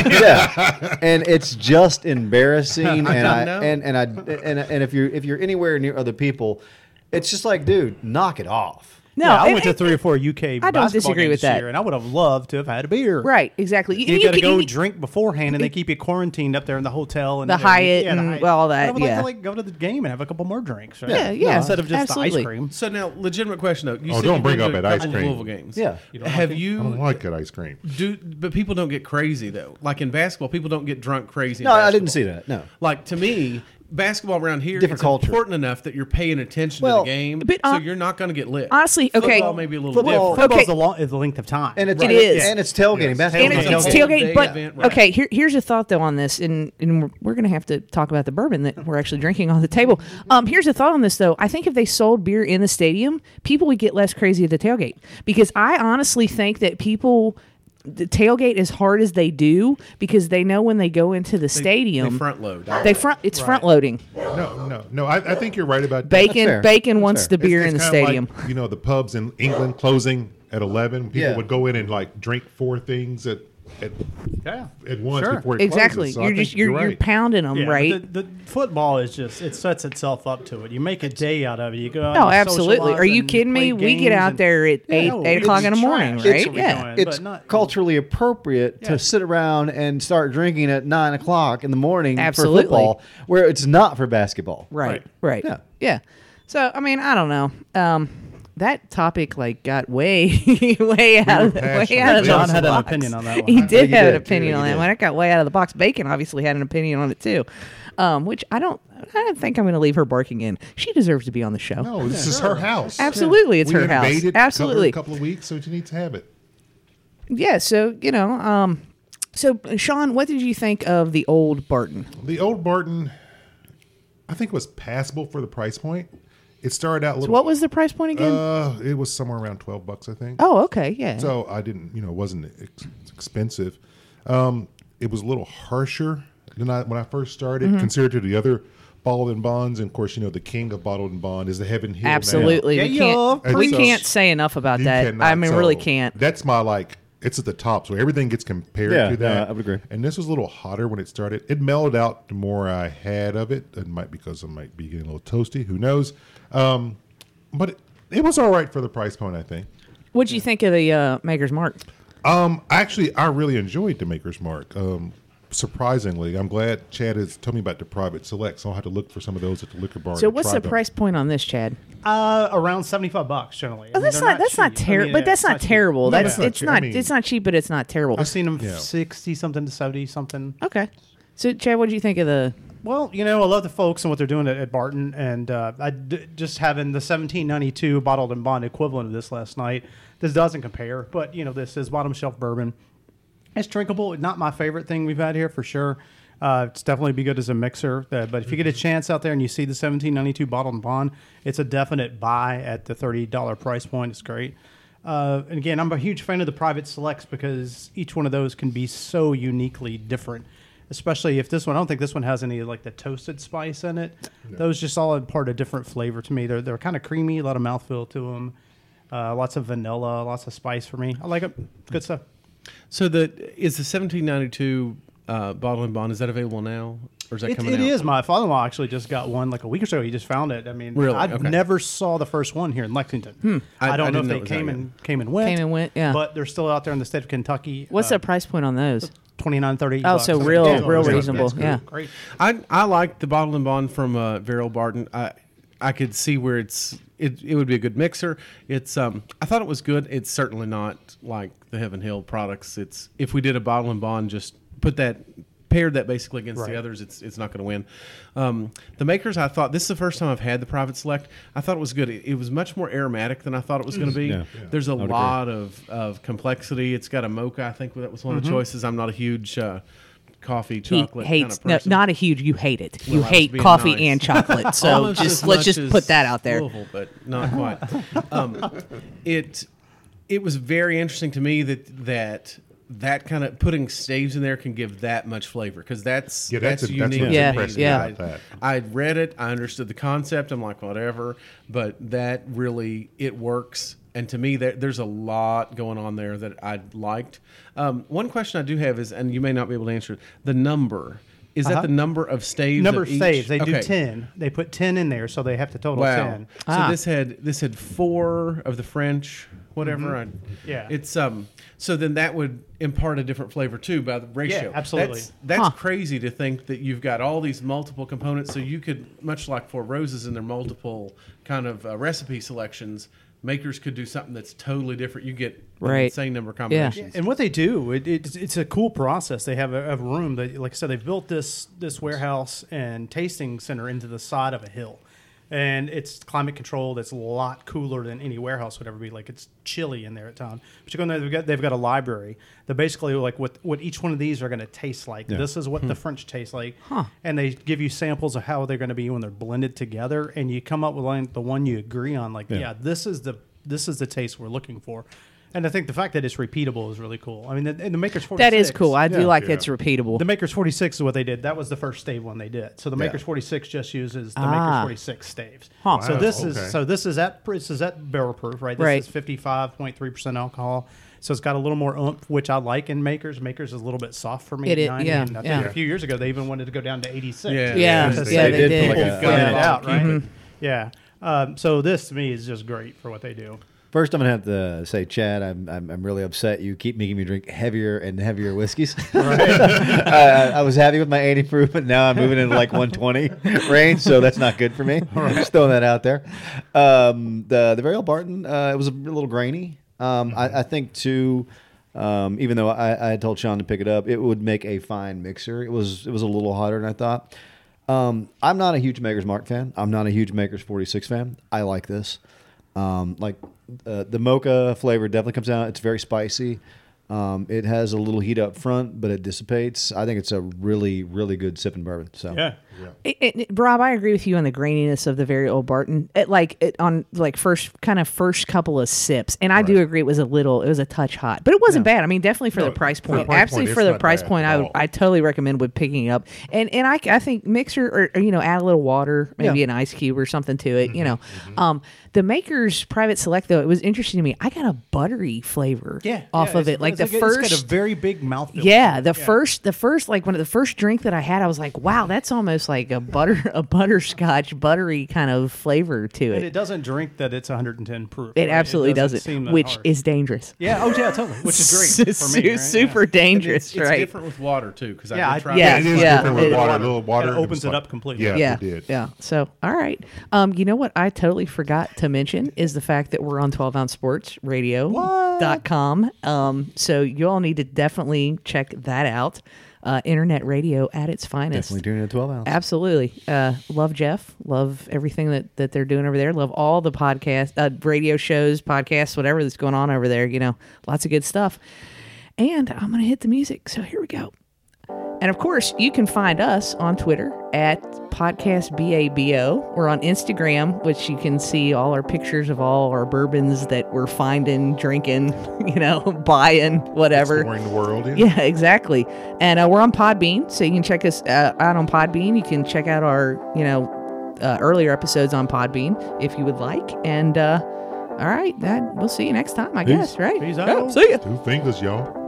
yeah, and it's just embarrassing. And I, know. and and I and and if you're if you're anywhere near other people, it's just like, dude, knock it off. No, yeah, I it- went to it- three or four U K. I don't basketball disagree games with that. this year, and I would have loved to have had a beer. Right, exactly. You, And got to can- go you- drink beforehand, and they keep you quarantined up there in the hotel and The and- Hyatt the and Hyatt. well, all But that, I would yeah. like to like go to the game and have a couple more drinks. Right? Yeah, yeah, Instead of just absolutely. the ice cream. So now, legitimate question though. You Oh, said don't you've bring been up to a that ice couple of cream. Louisville games. Yeah. You don't Have like it? I don't you like that ice cream. do? But people don't get crazy though. Like in basketball, people don't get drunk crazy. in No, I didn't basketball. see that. No. Like to me, basketball around here Different is culture. important enough that you're paying attention Well, to the game, but, so uh, you're not going to get lit. honestly, okay. Football may be a little Football- different. Football's Okay. the, long, is the length of time. And it's It is. and it's tailgating. Yes. Basketball and Tailgate. it's, it's Tailgate. tailgate. Day But event, right. okay, here, here's a thought though on this, and, and we're, we're going to have to talk about the bourbon that we're actually drinking on the table. Um, here's a thought on this though. I think if they sold beer in the stadium, people would get less crazy at the tailgate because I honestly think that people. The tailgate as hard as they do because they know when they go into the stadium, They front load. they front. It's front loading. No, no, no. I, I think you're right about that. Bacon, fair. bacon That's wants fair. the beer It's- in the it's kinda stadium. like, you know, the pubs in England closing at eleven. People Yeah. would go in and like drink four things at at, yeah. at once Sure. before it Exactly. closes. So I you're think just you're you're right. pounding them, Yeah, but right? The, the football is just it sets itself up to it. You make a day out of it. You go. out Oh, and absolutely. socialize Are you and kidding me? play We get games out and- there at Yeah, eight no, eight it's o'clock in the trash. morning, That's right? what we're Yeah. doing, It's but not- culturally appropriate Yeah. to sit around and start drinking at nine o'clock in the morning Absolutely. for football, where it's not for basketball. Right. Right. Right. Yeah. Yeah. So I mean, I don't know. Um, that topic like got way way out of the, way passionate. out of the John had an box. opinion on that one. He I did think he have an did. opinion Yeah, on he that did. one. It got way out of the box. Bacon obviously had an opinion on it too. Um, which I don't. I don't think I'm going to leave her barking in. She deserves to be on the show. No, this is her house. Absolutely, it's we her house. invaded Absolutely. A couple of weeks, so she needs to have it. Yeah. So you know. Um, so Sean, what did you think of the old Barton? The old Barton, I think, was passable for the price point. It started out a little. What was the price point again? Uh, it was somewhere around twelve bucks, I think. oh, okay. Yeah. So I didn't, you know, it wasn't ex- expensive. Um, it was a little harsher than I when I first started, Mm-hmm. compared to the other bottled and bonds. And of course, you know, the king of bottled and bond is the Heaven Hill. now. Absolutely. we Yeah, can't. yeah. We So- can't say enough about You that. cannot, I mean, so really can't. That's my like. It's at the top, so everything gets compared Yeah, to that. yeah, I would agree. And this was a little hotter when it started. It mellowed out the more I had of it. It might because I might be getting a little toasty. Who knows? Um, but it, it was all right for the price point, I think. What'd you think of the uh, Maker's Mark? Um, actually, I really enjoyed the Maker's Mark. Um, surprisingly, I'm glad Chad has told me about the private select, so I'll have to look for some of those at the liquor bar. So, and what's try the them. price point on this, Chad? Uh, around seventy-five bucks generally. I Oh, mean, that's they're not, that's not cheap. I terrible, mean, but yeah, that's it's not cheap. terrible. No, That's it's not it's cheap. not I mean- it's not cheap, but it's not terrible. I've seen them Yeah. sixty something to seventy something. Okay. So, Chad, what do you think of the? Well, you know, I love the folks and what they're doing at, at Barton, and uh, I d- just having the seventeen ninety-two bottled and bond equivalent of this last night. This doesn't compare, but you know, this is bottom shelf bourbon. It's drinkable. Not my favorite thing we've had here for sure. Uh, it's definitely be good as a mixer. Uh, but if you get a chance out there and you see the seventeen ninety-two bottled and bond, it's a definite buy at the thirty dollars price point. It's great. Uh, and again, I'm a huge fan of the private selects because each one of those can be so uniquely different. Especially if this one, I don't think this one has any like the toasted spice in it. Those just all impart a different flavor to me. They're they're kind of creamy, a lot of mouthfeel to them, uh, lots of vanilla, lots of spice for me. I like it. It's good stuff. So the is the seventeen ninety-two uh, bottle and bond, is that available now, or is that It, coming it out? is. My father-in-law actually just got one like a week or so. He just found it. I mean, Really? I Okay. never saw the first one here in Lexington. I- I, don't I know didn't if know it they was came out and came and went. Came and went, yeah. But they're still out there in the state of Kentucky. What's uh, the price point on those? twenty-nine, thirty Oh, bucks. so That's real, good. real That's reasonable. good. Yeah. Great. I I like the bottled and bond from uh, Varial Barton. I I could see where it's it, it would be a good mixer. It's um I thought it was good. It's certainly not like the Heaven Hill products. It's if we did a bottle and bond, just put that paired that basically against Right. the others, it's it's not going to win. Um, the makers, I thought this is the first time I've had the Private Select. I thought it was good. It, it was much more aromatic than I thought it was going to be. Yeah. There's a would lot of, of complexity. It's got a mocha. I think that was one of the choices. I'm not a huge uh, coffee He chocolate hates kind no, of person. not a huge. You hate it. You Well, I was hate being coffee nice. and chocolate. So Almost just as let's much just as put that out there. Louisville, but not quite. um, it it was very interesting to me that that that kind of putting staves in there can give that much flavor because that's Yeah, that's that's, a- that's unique. what's to Yeah, me. impressive yeah. I, about that. I read it, I understood the concept. I'm like whatever, but that really it works. And to me, there, there's a lot going on there that I liked. Um, one question I do have is, and you may not be able to answer it, the number. Is Uh-huh. that the number of staves? Number of of each? staves. They do Okay. ten. They put ten in there, so they have to total Wow. ten. So Ah. this had this had four of the French, whatever. I, Yeah. It's um. So then that would impart a different flavor too by the ratio. Yeah, absolutely. That's, that's Huh. crazy to think that you've got all these multiple components. So you could, much like Four Roses and their multiple kind of uh, recipe selections, makers could do something that's totally different. You get an Right. insane number of combinations. And what they do, it, it's, it's a cool process. They have a, a room that, like I said, they've built this this warehouse and tasting center into the side of a hill, and it's climate controlled. It's a lot cooler than any warehouse would ever be. Like it's chilly in there at times. But you go in there, they've got they've got a library that basically like what what each one of these are going to taste like. Yeah. This is what Hmm. the French taste like, and they give you samples of how they're going to be when they're blended together, and you come up with like the one you agree on. Like, Yeah. yeah, this is the this is the taste we're looking for. And I think the fact that it's repeatable is really cool. I mean, the, and the Maker's forty-six. That is cool. I do Yeah. like Yeah. that's repeatable. The Maker's forty-six is what they did. That was the first stave one they did. So the Yeah. Maker's forty-six just uses the Ah. Maker's forty-six staves. Huh. So Wow, this okay. is so this is at this is at barrel proof, right? This Right. is fifty-five point three percent alcohol. So it's got a little more oomph, which I like in Makers. Makers is a little bit soft for me. It is- ninety, yeah, and I think yeah. a few years ago they even wanted to go down to eighty-six. Yeah. Yeah, Because yeah, they they did did. put like People a- figured it yeah. out, right? Yeah. Um, so this to me is just great for what they do. First, I'm gonna have to say, Chad, I'm I'm, I'm really upset. You keep making me drink heavier and heavier whiskeys. uh, I was happy with my eighty proof, but now I'm moving into like one twenty range, so that's not good for me. Just throwing that out there. Um, the the Varial Barton, uh, it was a little grainy. Um, I, I think too. Um, even though I, I had told Sean to pick it up, it would make a fine mixer. It was it was a little hotter than I thought. Um, I'm not a huge Maker's Mark fan. I'm not a huge Maker's forty-six fan. I like this. Um, like uh, the mocha flavor definitely comes out. It's very spicy. Um, it has a little heat up front, but it dissipates. I think it's a really, really good sipping bourbon. So Yeah. It, it, it- Rob, I agree with you on the graininess of the very old Barton. It, like it, on like first kind of first couple of sips, and I do agree it was a little, it was a touch hot, but it wasn't bad. I mean, definitely for No, the price for the point, price absolutely point, for it's the not price bad point, at I would, all. I totally recommend with picking it up. And and I, I think mixer or, or, you know add a little water, maybe Yeah. an ice cube or something to it. You know, Mm-hmm. um, the Maker's Private Select though, it was interesting to me. I got a buttery flavor, Yeah. off yeah, of it's- it. Like it's the It's first, got a very big mouthfeel. yeah, to the it. first, the first, like one of the first drink that I had, I was like, wow, that's almost like a butter, a butterscotch, buttery kind of flavor to And it. it doesn't drink that it's one hundred ten proof. It right? absolutely doesn't doesn't, seem that which hard. is dangerous. Yeah. Oh, yeah, totally. Which is great for me. Right? Super And dangerous, it's, it's right? different with water too, because Yeah, I I- did try. Yeah, it is yeah, different with it- water. A little water. It opens was it like- up completely. Yeah, Yeah, it did. yeah. So, all right. Um, you know what I totally forgot to mention is the fact that we're on twelve ounce sports radio dot com. Um, so you all need to definitely check that out. Uh, internet radio at its finest. definitely doing a twelve ounce. Absolutely. Uh, love Jeff. Love everything that, that they're doing over there. Love all the podcast, uh, radio shows, podcasts, whatever that's going on over there. You know, lots of good stuff. And I'm going to hit the music. So here we go. And of course, you can find us on Twitter at Podcast B A B O. We're on Instagram, which you can see all our pictures of all our bourbons that we're finding, drinking, you know, buying, whatever. Exploring the world. Yeah. Yeah, exactly. And uh, we're on Podbean, so you can check us uh, out on Podbean. You can check out our, you know, uh, earlier episodes on Podbean if you would like. And uh, all right, that we'll see you next time, I guess. Right? Peace Yeah, out. see ya. Two fingers, y'all.